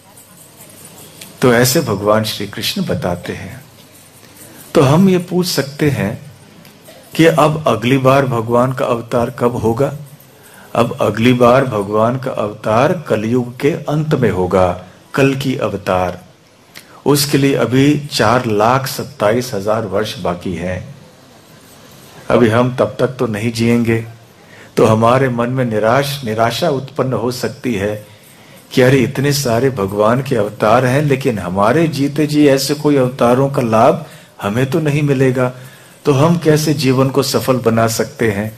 Speaker 1: तो ऐसे भगवान श्री कृष्ण बताते हैं। तो हम ये पूछ सकते हैं कि अब अगली बार भगवान का अवतार कब होगा? अब अगली बार भगवान का अवतार कलयुग के अंत में होगा, कल की अवतार। उसके लिए अभी चार लाख सत्ताईस हजार वर्ष बाकी है। अभी हम तब तक तो नहीं जिएंगे। तो हमारे मन में निराश निराशा उत्पन्न हो सकती है कि अरे इतने सारे भगवान के अवतार हैं, लेकिन हमारे जीते जी ऐसे कोई अवतारों का लाभ हमें तो नहीं मिलेगा, तो हम कैसे जीवन को सफल बना सकते हैं?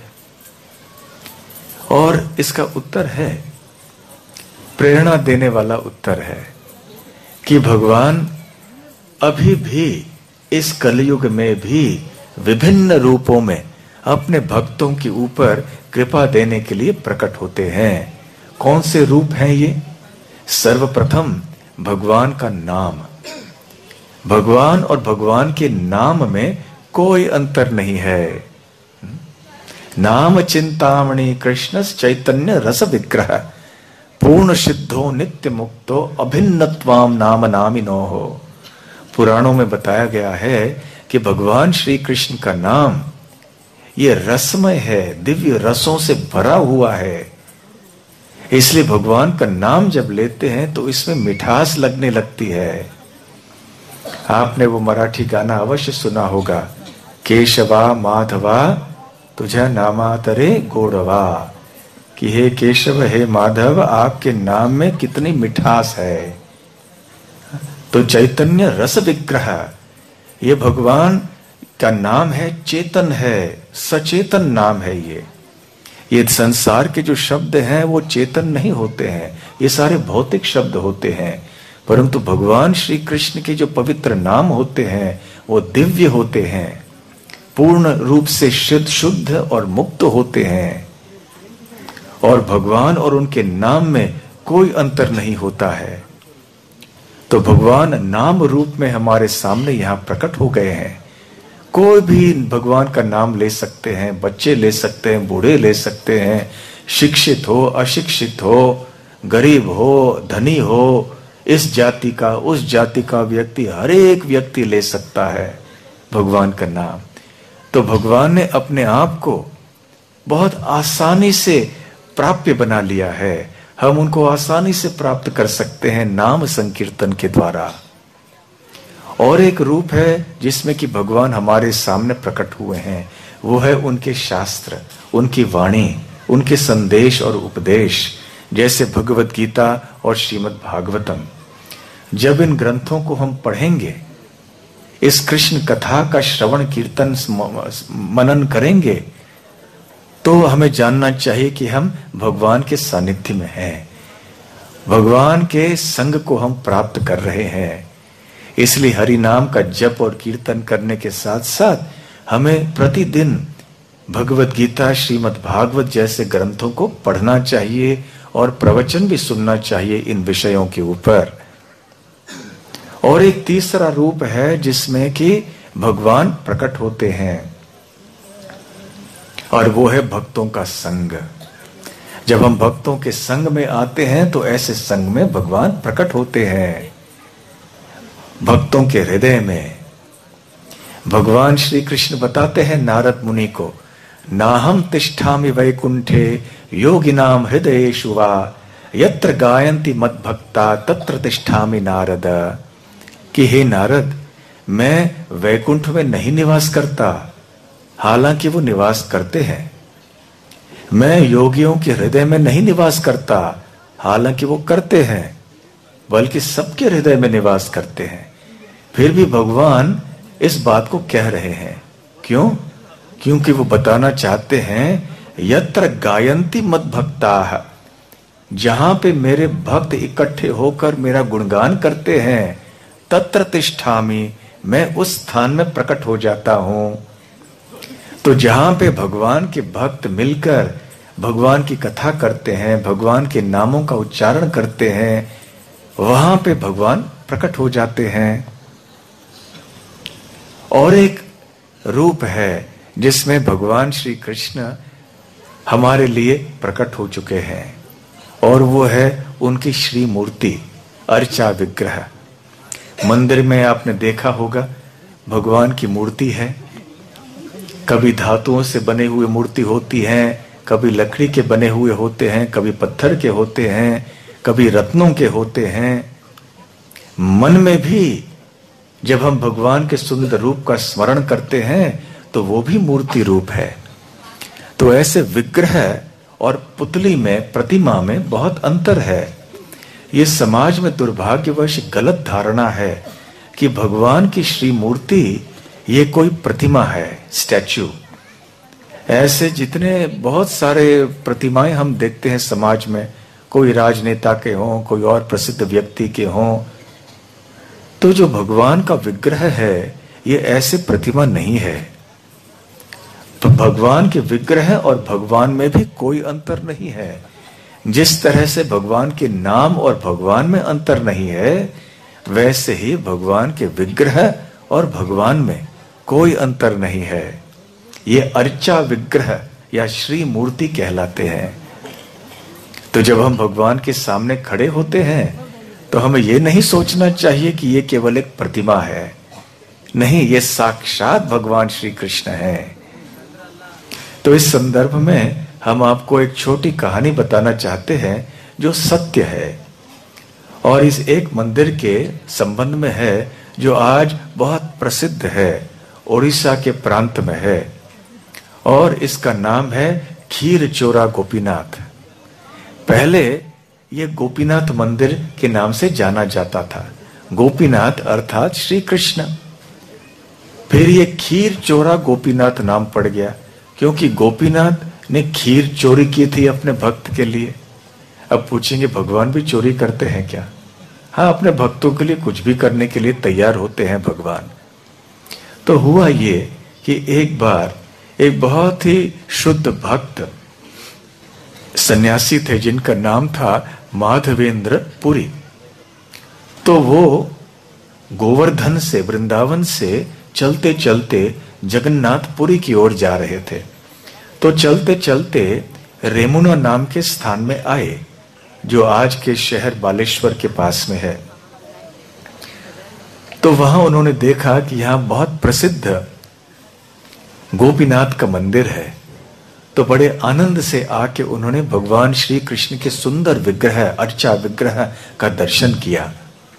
Speaker 1: और इसका उत्तर है, प्रेरणा देने वाला उत्तर है कि भगवान अभी भी इस कलयुग में भी विभिन्न रूपों में अपने भक्तों के ऊपर कृपा देने के लिए प्रकट होते हैं। कौन से रूप हैं ये? सर्वप्रथम भगवान का नाम। भगवान और भगवान के नाम में कोई अंतर नहीं है। नाम चिंतामणि कृष्ण चैतन्य रस विग्रह पूर्ण सिद्धो नित्य मुक्तो अभिन्नत्वाम नाम नामिनो हो। पुराणों में बताया गया है कि भगवान श्री कृष्ण का नाम ये रसमय है, दिव्य रसों से भरा हुआ है। इसलिए भगवान का नाम जब लेते हैं तो इसमें मिठास लगने लगती है। आपने वो मराठी गाना अवश्य सुना होगा, केशवा माधवा तुझा नामातरे गोड़वा, कि हे केशव हे माधव आपके नाम में कितनी मिठास है। तो चैतन्य रस विग्रह, ये भगवान का नाम है, चेतन है, सचेतन नाम है। ये ये संसार के जो शब्द हैं वो चेतन नहीं होते हैं, ये सारे भौतिक शब्द होते हैं। परंतु भगवान श्री कृष्ण के जो पवित्र नाम होते हैं वो दिव्य होते हैं, पूर्ण रूप से शुद्ध शुद्ध और मुक्त होते हैं। और भगवान और उनके नाम में कोई अंतर नहीं होता है। तो भगवान नाम रूप में हमारे सामने यहाँ प्रकट हो गए हैं। कोई भी भगवान का नाम ले सकते हैं, बच्चे ले सकते हैं, बूढ़े ले सकते हैं, शिक्षित हो अशिक्षित हो, गरीब हो धनी हो, इस जाति का उस जाति का व्यक्ति, हर एक व्यक्ति ले सकता है भगवान का नाम। तो भगवान ने अपने आप को बहुत आसानी से प्राप्य बना लिया है। हम उनको आसानी से प्राप्त कर सकते हैं नाम संकीर्तन के द्वारा। और एक रूप है जिसमें कि भगवान हमारे सामने प्रकट हुए हैं, वो है उनके शास्त्र, उनकी वाणी, उनके संदेश और उपदेश, जैसे भगवत गीता और श्रीमद् भागवतम। जब इन ग्रंथों को हम पढ़ेंगे, इस कृष्ण कथा का श्रवण कीर्तन मनन करेंगे, तो हमें जानना चाहिए कि हम भगवान के सानिध्य में हैं, भगवान के संग को हम प्राप्त कर रहे हैं। इसलिए हरि नाम का जप और कीर्तन करने के साथ साथ हमें प्रतिदिन भगवत गीता श्रीमद् भागवत जैसे ग्रंथों को पढ़ना चाहिए और प्रवचन भी सुनना चाहिए इन विषयों के ऊपर। और एक तीसरा रूप है जिसमें कि भगवान प्रकट होते हैं, और वो है भक्तों का संग। जब हम भक्तों के संग में आते हैं तो ऐसे संग में भगवान प्रकट होते हैं। भक्तों के हृदय में भगवान श्री कृष्ण बताते हैं नारद मुनि को, नाहम तिष्ठामि वैकुंठे योगिनाम हृदयेषु वा यत्र गायन्ति मद्भक्ता तत्र तिष्ठामि नारद। कि हे नारद, मैं वैकुंठ में नहीं निवास करता, हालांकि वो निवास करते हैं। मैं योगियों के हृदय में नहीं निवास करता, हालांकि वो करते हैं, बल्कि सबके हृदय में निवास करते हैं। फिर भी भगवान इस बात को कह रहे हैं। क्यों? क्योंकि वो बताना चाहते हैं, यत्र गायन्ति मद भक्ताः, जहां पे मेरे भक्त इकट्ठे होकर मेरा गुणगान करते हैं, तत्र तिष्ठामि, मैं उस स्थान में प्रकट हो जाता हूं। तो जहां पे भगवान के भक्त मिलकर भगवान की कथा करते हैं, भगवान के नामों का उच्चारण करते हैं, वहां पे भगवान प्रकट हो जाते हैं। और एक रूप है जिसमें भगवान श्री कृष्ण हमारे लिए प्रकट हो चुके हैं, और वो है उनकी श्री मूर्ति, अर्चा विग्रह। मंदिर में आपने देखा होगा भगवान की मूर्ति है। कभी धातुओं से बने हुए मूर्ति होती हैं, कभी लकड़ी के बने हुए होते हैं, कभी पत्थर के होते हैं, कभी रत्नों के होते हैं। मन में भी जब हम भगवान के सुंदर रूप का स्मरण करते हैं तो वो भी मूर्ति रूप है। तो ऐसे विग्रह और पुतली में, प्रतिमा में बहुत अंतर है। ये समाज में दुर्भाग्यवश गलत धारणा है कि भगवान की श्री मूर्ति ये कोई प्रतिमा है, स्टैच्यू। ऐसे जितने बहुत सारे प्रतिमाएं हम देखते हैं समाज में, कोई राजनेता के हों, कोई और प्रसिद्ध व्यक्ति के हों, तो जो भगवान का विग्रह है ये ऐसे प्रतिमा नहीं है। तो भगवान के विग्रह और भगवान में भी कोई अंतर नहीं है। जिस तरह से भगवान के नाम और भगवान में अंतर नहीं है, वैसे ही भगवान के विग्रह और भगवान में कोई अंतर नहीं है। ये अर्चा विग्रह या श्री मूर्ति कहलाते हैं। तो जब हम भगवान के सामने खड़े होते हैं तो हमें यह नहीं सोचना चाहिए कि ये केवल एक प्रतिमा है। नहीं, ये साक्षात भगवान श्री कृष्ण है। तो इस संदर्भ में हम आपको एक छोटी कहानी बताना चाहते हैं जो सत्य है, और इस एक मंदिर के संबंध में है जो आज बहुत प्रसिद्ध है, उड़ीसा के प्रांत में है, और इसका नाम है खीर चोरा गोपीनाथ। पहले ये गोपीनाथ मंदिर के नाम से जाना जाता था। गोपीनाथ अर्थात श्री कृष्ण। फिर ये खीर चोरा गोपीनाथ नाम पड़ गया, क्योंकि गोपीनाथ ने खीर चोरी की थी अपने भक्त के लिए। अब पूछेंगे भगवान भी चोरी करते हैं क्या? हाँ, अपने भक्तों के लिए कुछ भी करने के लिए तैयार होते हैं भगवान। तो हुआ ये कि एक बार एक बहुत ही शुद्ध भक्त सन्यासी थे जिनका नाम था माधवेंद्र पुरी। तो वो गोवर्धन से, वृंदावन से चलते चलते जगन्नाथपुरी की ओर जा रहे थे। तो चलते चलते रेमुना नाम के स्थान में आए, जो आज के शहर बालेश्वर के पास में है। तो वहां उन्होंने देखा कि यहां बहुत प्रसिद्ध गोपीनाथ का मंदिर है। तो बड़े आनंद से आके उन्होंने भगवान श्री कृष्ण के सुंदर विग्रह, अर्चा विग्रह का दर्शन किया।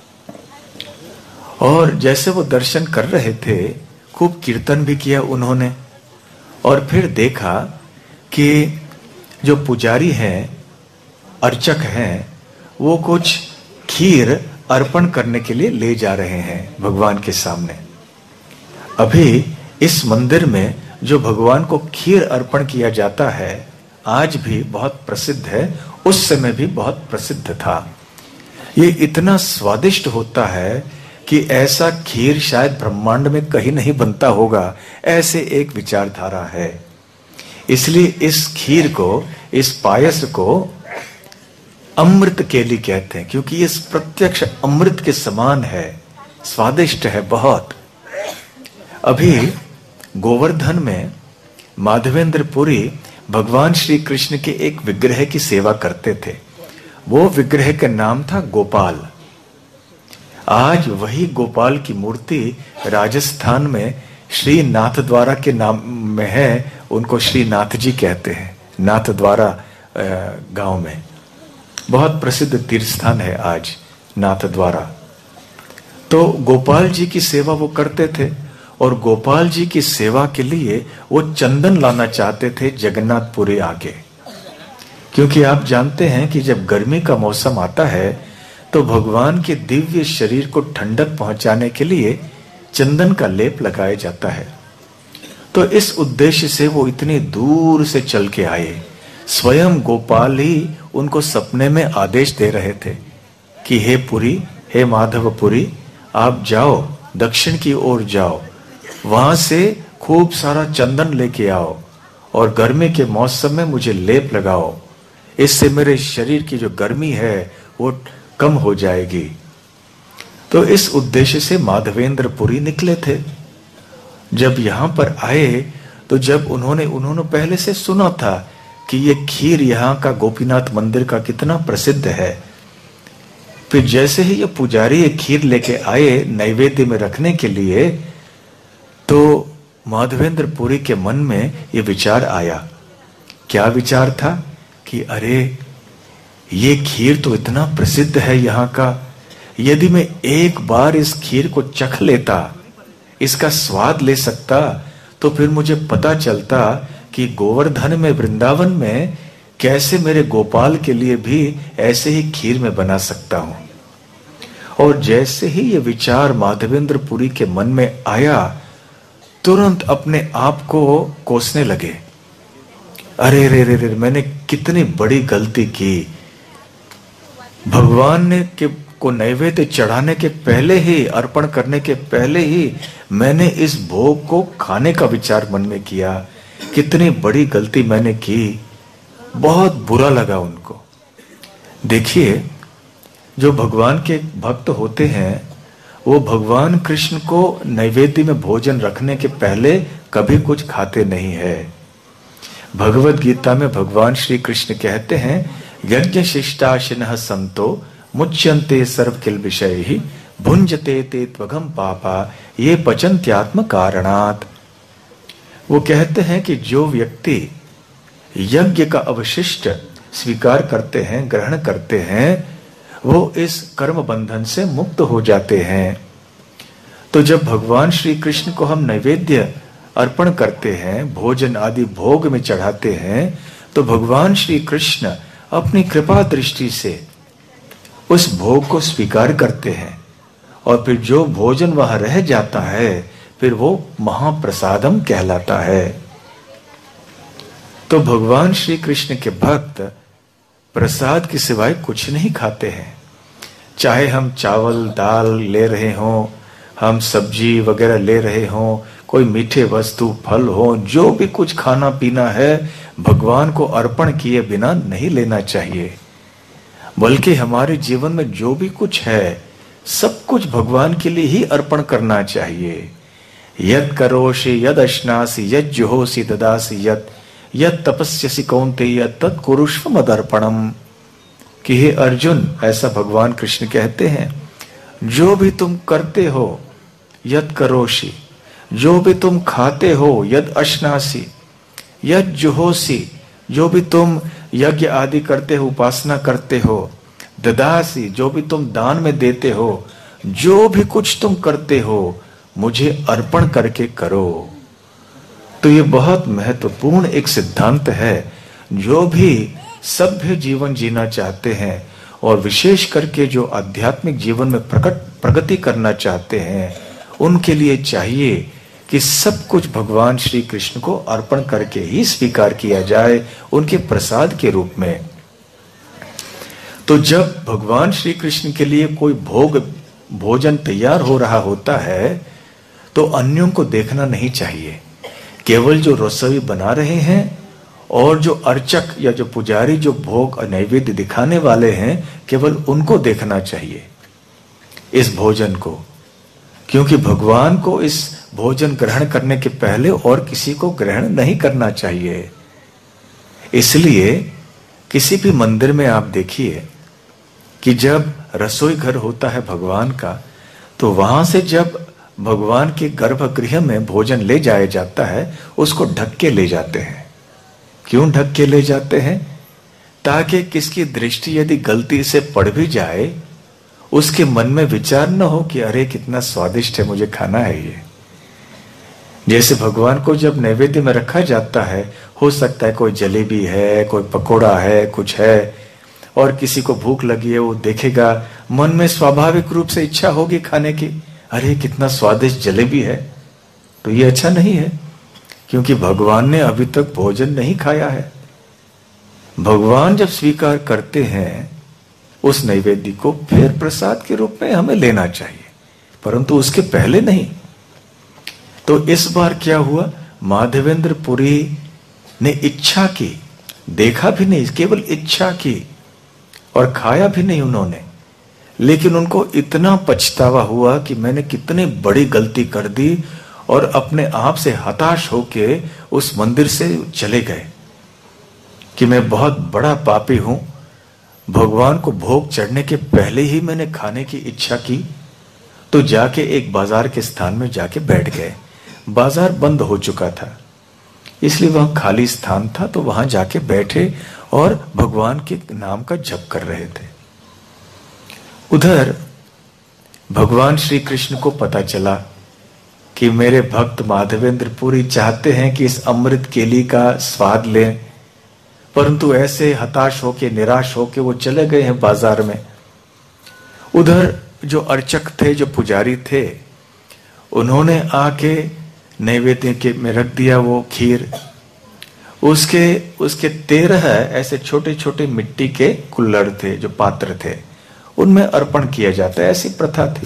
Speaker 1: और जैसे वो दर्शन कर रहे थे, खूब कीर्तन भी किया उन्होंने। और फिर देखा कि जो पुजारी हैं, अर्चक हैं, वो कुछ खीर अर्पण करने के लिए ले जा रहे हैं भगवान के सामने। अभी इस मंदिर में जो भगवान को खीर अर्पण किया जाता है आज भी बहुत प्रसिद्ध है, उस समय भी बहुत प्रसिद्ध था। ये इतना स्वादिष्ट होता है कि ऐसा खीर शायद ब्रह्मांड में कहीं नहीं बनता होगा, ऐसे एक विचारधारा है। इसलिए इस खीर को, इस पायस को अमृत केली कहते हैं, क्योंकि ये प्रत्यक्ष अमृत के समान है, स्वादिष्ट है बहुत। अभी गोवर्धन में माधवेंद्र पुरी भगवान श्री कृष्ण के एक विग्रह की सेवा करते थे। वो विग्रह का नाम था गोपाल। आज वही गोपाल की मूर्ति राजस्थान में श्री नाथ द्वारा के नाम में है। उनको श्री नाथ जी कहते हैं, नाथ द्वारा गांव में बहुत प्रसिद्ध तीर्थ स्थान है आज नाथ द्वारा। तो गोपाल जी की सेवा वो करते थे। और गोपाल जी की सेवा के लिए वो चंदन लाना चाहते थे जगन्नाथपुरी आगे। क्योंकि आप जानते हैं कि जब गर्मी का मौसम आता है तो भगवान के दिव्य शरीर को ठंडक पहुंचाने के लिए चंदन का लेप लगाया जाता है। तो इस उद्देश्य से वो इतनी दूर से चल के आए। स्वयं गोपाल ही उनको सपने में आदेश दे रहे थे कि हे पुरी, हे माधवपुरी, आप जाओ, दक्षिण की ओर जाओ, वहां से खूब सारा चंदन लेके आओ और गर्मी के मौसम में मुझे लेप लगाओ। इससे मेरे शरीर की जो गर्मी है वो कम हो जाएगी। तो इस उद्देश्य से माधवेंद्रपुरी निकले थे। जब यहां पर आए तो जब उन्होंने उन्होंने पहले से सुना था कि ये खीर यहाँ का गोपीनाथ मंदिर का कितना प्रसिद्ध है। फिर जैसे ही ये पुजारी ये खीर लेके आए नैवेद्य में रखने के लिए, तो माधवेंद्रपुरी के मन में ये विचार आया। क्या विचार था कि अरे ये खीर तो इतना प्रसिद्ध है यहाँ का, यदि मैं एक बार इस खीर को चख लेता, इसका स्वाद ले सकता, तो फिर मुझे पता चलता कि गोवर्धन में, वृंदावन में कैसे मेरे गोपाल के लिए भी ऐसे ही खीर में बना सकता हूं। और जैसे ही ये विचार माधवेंद्रपुरी के मन में आया, तुरंत अपने आप को कोसने लगे। अरे रे रे रे, मैंने कितनी बड़ी गलती की। भगवान ने के को नैवेद्य चढ़ाने के पहले ही, अर्पण करने के पहले ही मैंने इस भोग को खाने का विचार मन में किया। कितनी बड़ी गलती मैंने की। बहुत बुरा लगा उनको। देखिए, जो भगवान के भक्त होते हैं वो भगवान कृष्ण को नैवेद्य में भोजन रखने के पहले कभी कुछ खाते नहीं है। भगवत गीता में भगवान श्री कृष्ण कहते हैं, यज्ञ शिष्टाशिनः संतो मुच्यन्ते सर्व किल विषय ही भुंजते ते त्वगम पापा ये पचन्त्यात्म कारणात्। वो कहते हैं कि जो व्यक्ति यज्ञ का अवशिष्ट स्वीकार करते हैं, ग्रहण करते हैं, वो इस कर्म बंधन से मुक्त हो जाते हैं। तो जब भगवान श्री कृष्ण को हम नैवेद्य अर्पण करते हैं, भोजन आदि भोग में चढ़ाते हैं, तो भगवान श्री कृष्ण अपनी कृपा दृष्टि से उस भोग को स्वीकार करते हैं और फिर जो भोजन वहां रह जाता है फिर वो महाप्रसादम कहलाता है। तो भगवान श्री कृष्ण के भक्त प्रसाद के सिवाय कुछ नहीं खाते हैं। चाहे हम चावल दाल ले रहे हों, हम सब्जी वगैरह ले रहे हों, कोई मीठे वस्तु फल हो, जो भी कुछ खाना पीना है भगवान को अर्पण किए बिना नहीं लेना चाहिए। बल्कि हमारे जीवन में जो भी कुछ है सब कुछ भगवान के लिए ही अर्पण करना चाहिए। यद करोषि यद अश्नासि यद जुहोसि ददासि यद यद तपस्यसि कौन्तेय तत् कुरुष्व मदर्पणम। कि हे अर्जुन, ऐसा भगवान कृष्ण कहते हैं, जो भी तुम करते हो यद करोषि, जो भी तुम खाते हो, यद अश्नासि यद जुहोसि, जो भी तुम यज्ञ आदि करते हो, उपासना करते हो, ददासी, जो भी तुम दान में देते हो, जो भी कुछ तुम करते हो मुझे अर्पण करके करो। तो ये बहुत महत्वपूर्ण एक सिद्धांत है। जो भी सभ्य जीवन जीना चाहते हैं और विशेष करके जो आध्यात्मिक जीवन में प्रकट प्रगति करना चाहते हैं, उनके लिए चाहिए कि सब कुछ भगवान श्री कृष्ण को अर्पण करके ही स्वीकार किया जाए, उनके प्रसाद के रूप में। तो जब भगवान श्री कृष्ण के लिए कोई भोग भोजन तैयार हो रहा होता है तो अन्यों को देखना नहीं चाहिए। केवल जो रसोई बना रहे हैं और जो अर्चक या जो पुजारी जो भोग और नैवेद्य दिखाने वाले हैं, केवल उनको देखना चाहिए इस भोजन को। क्योंकि भगवान को इस भोजन ग्रहण करने के पहले और किसी को ग्रहण नहीं करना चाहिए। इसलिए किसी भी मंदिर में आप देखिए कि जब रसोई घर होता है भगवान का, तो वहां से जब भगवान के गर्भगृह में भोजन ले जाया जाता है, उसको ढक के ले जाते हैं। क्यों ढक के ले जाते हैं? ताकि किसकी दृष्टि यदि गलती से पड़ भी जाए, उसके मन में विचार न हो कि अरे कितना स्वादिष्ट है, मुझे खाना है ये। जैसे भगवान को जब नैवेद्य में रखा जाता है, हो सकता है कोई जलेबी है, कोई पकोड़ा है, कुछ है, और किसी को भूख लगी है, वो देखेगा, मन में स्वाभाविक रूप से इच्छा होगी खाने की, अरे कितना स्वादिष्ट जलेबी है। तो ये अच्छा नहीं है, क्योंकि भगवान ने अभी तक भोजन नहीं खाया है। भगवान जब स्वीकार करते हैं उस नैवेद्य को, फिर प्रसाद के रूप में हमें लेना चाहिए, परंतु उसके पहले नहीं। तो इस बार क्या हुआ, माधवेंद्र पुरी ने इच्छा की, देखा भी नहीं, केवल इच्छा की, और खाया भी नहीं उन्होंने। लेकिन उनको इतना पछतावा हुआ कि मैंने कितनी बड़ी गलती कर दी, और अपने आप से हताश होके उस मंदिर से चले गए कि मैं बहुत बड़ा पापी हूं। भगवान को भोग चढ़ने के पहले ही मैंने खाने की इच्छा की। तो जाके एक बाजार के स्थान में जाके बैठ गए। बाजार बंद हो चुका था, इसलिए वहां खाली स्थान था, तो वहां जाके बैठे और भगवान के नाम का जप कर रहे थे। उधर भगवान श्री कृष्ण को पता चला कि मेरे भक्त माधवेंद्र पुरी चाहते हैं कि इस अमृत केली का स्वाद लें, परंतु ऐसे हताश होके, निराश होके वो चले गए हैं बाजार में। उधर जो अर्चक थे, जो पुजारी थे, उन्होंने आके नैवेद्य के में रख दिया वो खीर। उसके उसके तेरह ऐसे छोटे छोटे मिट्टी के कुल्हड़ थे, जो पात्र थे, उनमें अर्पण किया जाता है, ऐसी प्रथा थी।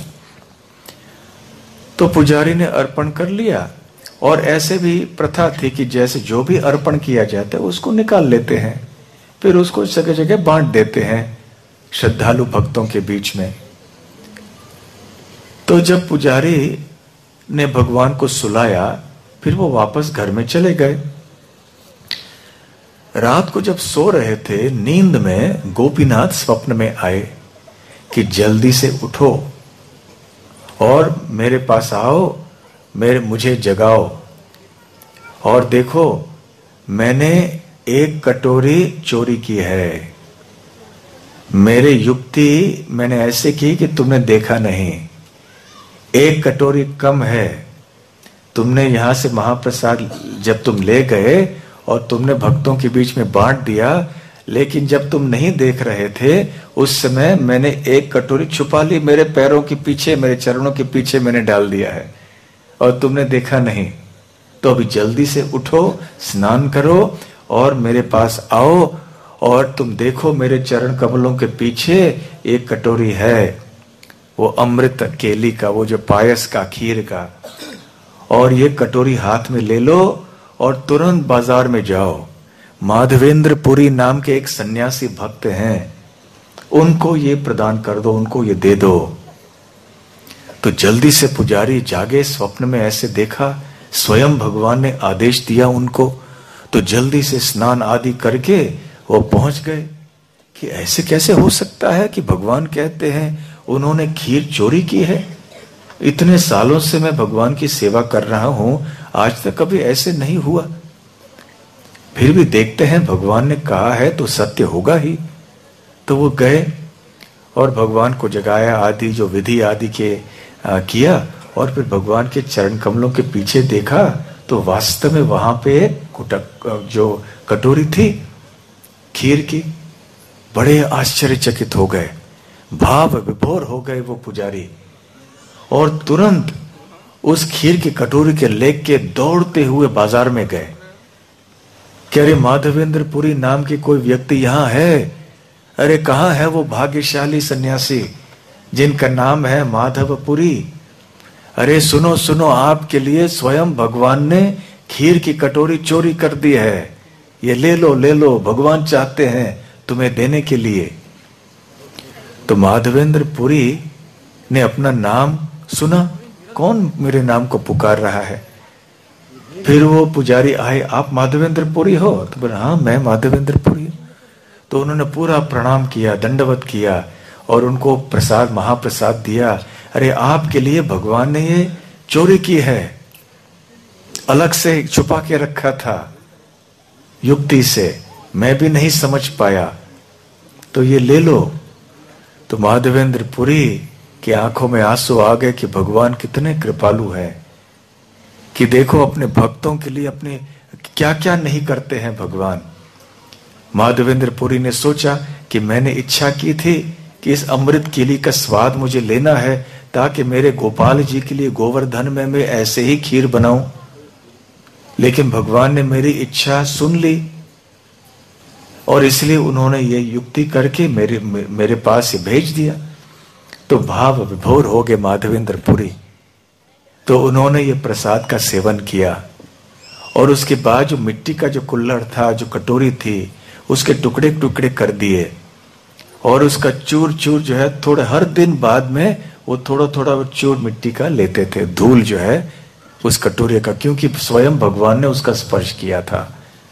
Speaker 1: तो पुजारी ने अर्पण कर लिया, और ऐसे भी प्रथा थी कि जैसे जो भी अर्पण किया जाता है उसको निकाल लेते हैं, फिर उसको जगह जगह बांट देते हैं श्रद्धालु भक्तों के बीच में। तो जब पुजारी ने भगवान को सुलाया, फिर वो वापस घर में चले गए। रात को जब सो रहे थे, नींद में गोपीनाथ स्वप्न में आए कि जल्दी से उठो और मेरे पास आओ, मेरे मुझे जगाओ, और देखो मैंने एक कटोरी चोरी की है। मेरे युक्ति मैंने ऐसे की कि तुमने देखा नहीं। एक कटोरी कम है। तुमने यहां से महाप्रसाद जब तुम ले गए और तुमने भक्तों के बीच में बांट दिया, लेकिन जब तुम नहीं देख रहे थे उस समय मैंने एक कटोरी छुपा ली, मेरे पैरों के पीछे, मेरे चरणों के पीछे मैंने डाल दिया है, और तुमने देखा नहीं। तो अभी जल्दी से उठो, स्नान करो और मेरे पास आओ, और तुम देखो मेरे चरण कमलों के पीछे एक कटोरी है, वो अमृत केली का, वो जो पायस का, खीर का, और ये कटोरी हाथ में ले लो और तुरंत बाजार में जाओ। माधवेंद्र पुरी नाम के एक सन्यासी भक्त हैं, उनको ये प्रदान कर दो, उनको ये दे दो। तो जल्दी से पुजारी जागे, स्वप्न में ऐसे देखा, स्वयं भगवान ने आदेश दिया उनको, तो जल्दी से स्नान आदि करके वो पहुंच गए कि ऐसे कैसे हो सकता है कि भगवान कहते हैं उन्होंने खीर चोरी की है। इतने सालों से मैं भगवान की सेवा कर रहा हूं, आज तक कभी ऐसे नहीं हुआ। फिर भी देखते हैं, भगवान ने कहा है तो सत्य होगा ही। तो वो गए और भगवान को जगाया, आदि जो विधि आदि के आ, किया, और फिर भगवान के चरण कमलों के पीछे देखा तो वास्तव में वहां पे कुटक जो कटोरी थी खीर की। बड़े आश्चर्यचकित हो गए, भाव विभोर हो गए वो पुजारी, और तुरंत उस खीर की कटोरी के लेके दौड़ते हुए बाजार में गए। कह रहे माधवेंद्र पुरी नाम की कोई व्यक्ति यहां है? अरे कहां है वो भाग्यशाली सन्यासी जिनका नाम है माधवपुरी? अरे सुनो सुनो, आपके लिए स्वयं भगवान ने खीर की कटोरी चोरी कर दी है, ये ले लो ले लो, भगवान चाहते हैं तुम्हें देने के लिए। तो माधवेंद्र पुरी ने अपना नाम सुना, कौन मेरे नाम को पुकार रहा है? फिर वो पुजारी आए, आप माधवेंद्र पुरी हो? तो बोला हाँ मैं माधवेंद्र पुरी। तो उन्होंने पूरा प्रणाम किया, दंडवत किया, और उनको प्रसाद, महाप्रसाद दिया। अरे आपके लिए भगवान ने ये चोरी की है, अलग से छुपा के रखा था युक्ति से, मैं भी नहीं समझ पाया, तो ये ले लो। तो माधवेंद्र पुरी की आंखों में आंसू आ गए कि भगवान कितने कृपालु है, कि देखो अपने भक्तों के लिए अपने क्या क्या नहीं करते हैं भगवान। माधवेंद्र पुरी ने सोचा कि मैंने इच्छा की थी कि इस अमृत केली का स्वाद मुझे लेना है, ताकि मेरे गोपाल जी के लिए गोवर्धन में मैं ऐसे ही खीर बनाऊं। लेकिन भगवान ने मेरी इच्छा सुन ली और इसलिए उन्होंने ये युक्ति करके मेरे मेरे पास ये भेज दिया। तो भाव विभोर हो गए माधवेंद्र पुरी। तो उन्होंने ये प्रसाद का सेवन किया और उसके बाद जो मिट्टी का जो कुल्हड़ था, जो कटोरी थी, उसके टुकड़े टुकड़े कर दिए और उसका चूर चूर जो है थोड़े हर दिन बाद में वो थोड़ा थोड़ा वो चूर मिट्टी का लेते थे, धूल जो है उस कटोरे का, क्योंकि स्वयं भगवान ने उसका स्पर्श किया था।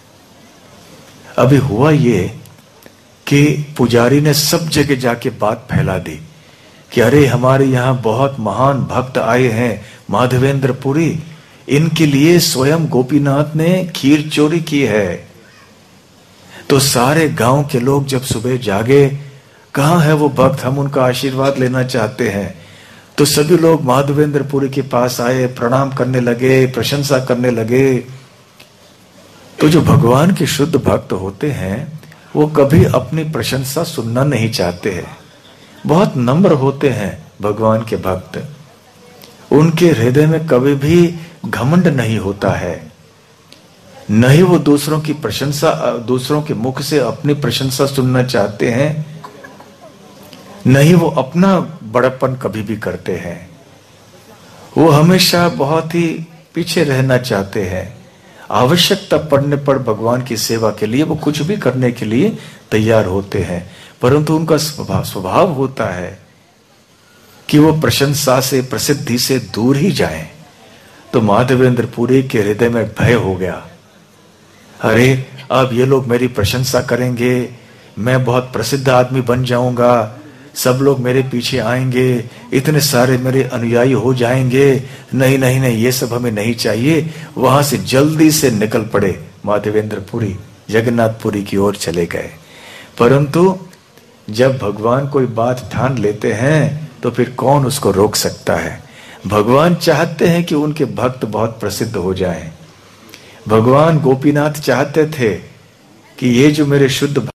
Speaker 1: अभी हुआ ये कि पुजारी ने सब जगह जाके बात फैला दी कि अरे हमारे यहाँ बहुत महान भक्त आए हैं माधवेंद्र पुरी, इनके लिए स्वयं गोपीनाथ ने खीर चोरी की है। तो सारे गांव के लोग जब सुबह जागे, कहाँ है वो भक्त, हम उनका आशीर्वाद लेना चाहते हैं। तो सभी लोग माधवेंद्र पुरी के पास आए, प्रणाम करने लगे, प्रशंसा करने लगे। तो जो भगवान के शुद्ध भक्त होते हैं वो कभी अपनी प्रशंसा सुनना नहीं चाहते हैं, बहुत नम्र होते हैं भगवान के भक्त। उनके हृदय में कभी भी घमंड नहीं होता है, न ही वो दूसरों की प्रशंसा, दूसरों के मुख से अपनी प्रशंसा सुनना चाहते हैं, न ही वो अपना बड़प्पन कभी भी करते हैं। वो हमेशा बहुत ही पीछे रहना चाहते हैं। आवश्यकता पड़ने पर भगवान की सेवा के लिए वो कुछ भी करने के लिए तैयार होते हैं, परंतु उनका स्वभाव स्वभाव होता है कि वो प्रशंसा से, प्रसिद्धि से दूर ही जाएं। तो माधवेंद्र पुरी के हृदय में भय हो गया, अरे अब ये लोग मेरी प्रशंसा करेंगे, मैं बहुत प्रसिद्ध आदमी बन जाऊंगा, सब लोग मेरे पीछे आएंगे, इतने सारे मेरे अनुयायी हो जाएंगे। नहीं नहीं नहीं, ये सब हमें नहीं चाहिए। वहां से जल्दी से निकल पड़े माधवेंद्र पुरी, जगन्नाथपुरी की ओर चले गए। परंतु जब भगवान कोई बात ठान लेते हैं तो फिर कौन उसको रोक सकता है। भगवान चाहते हैं कि उनके भक्त बहुत प्रसिद्ध हो जाएं। भगवान गोपीनाथ चाहते थे कि ये जो मेरे शुद्ध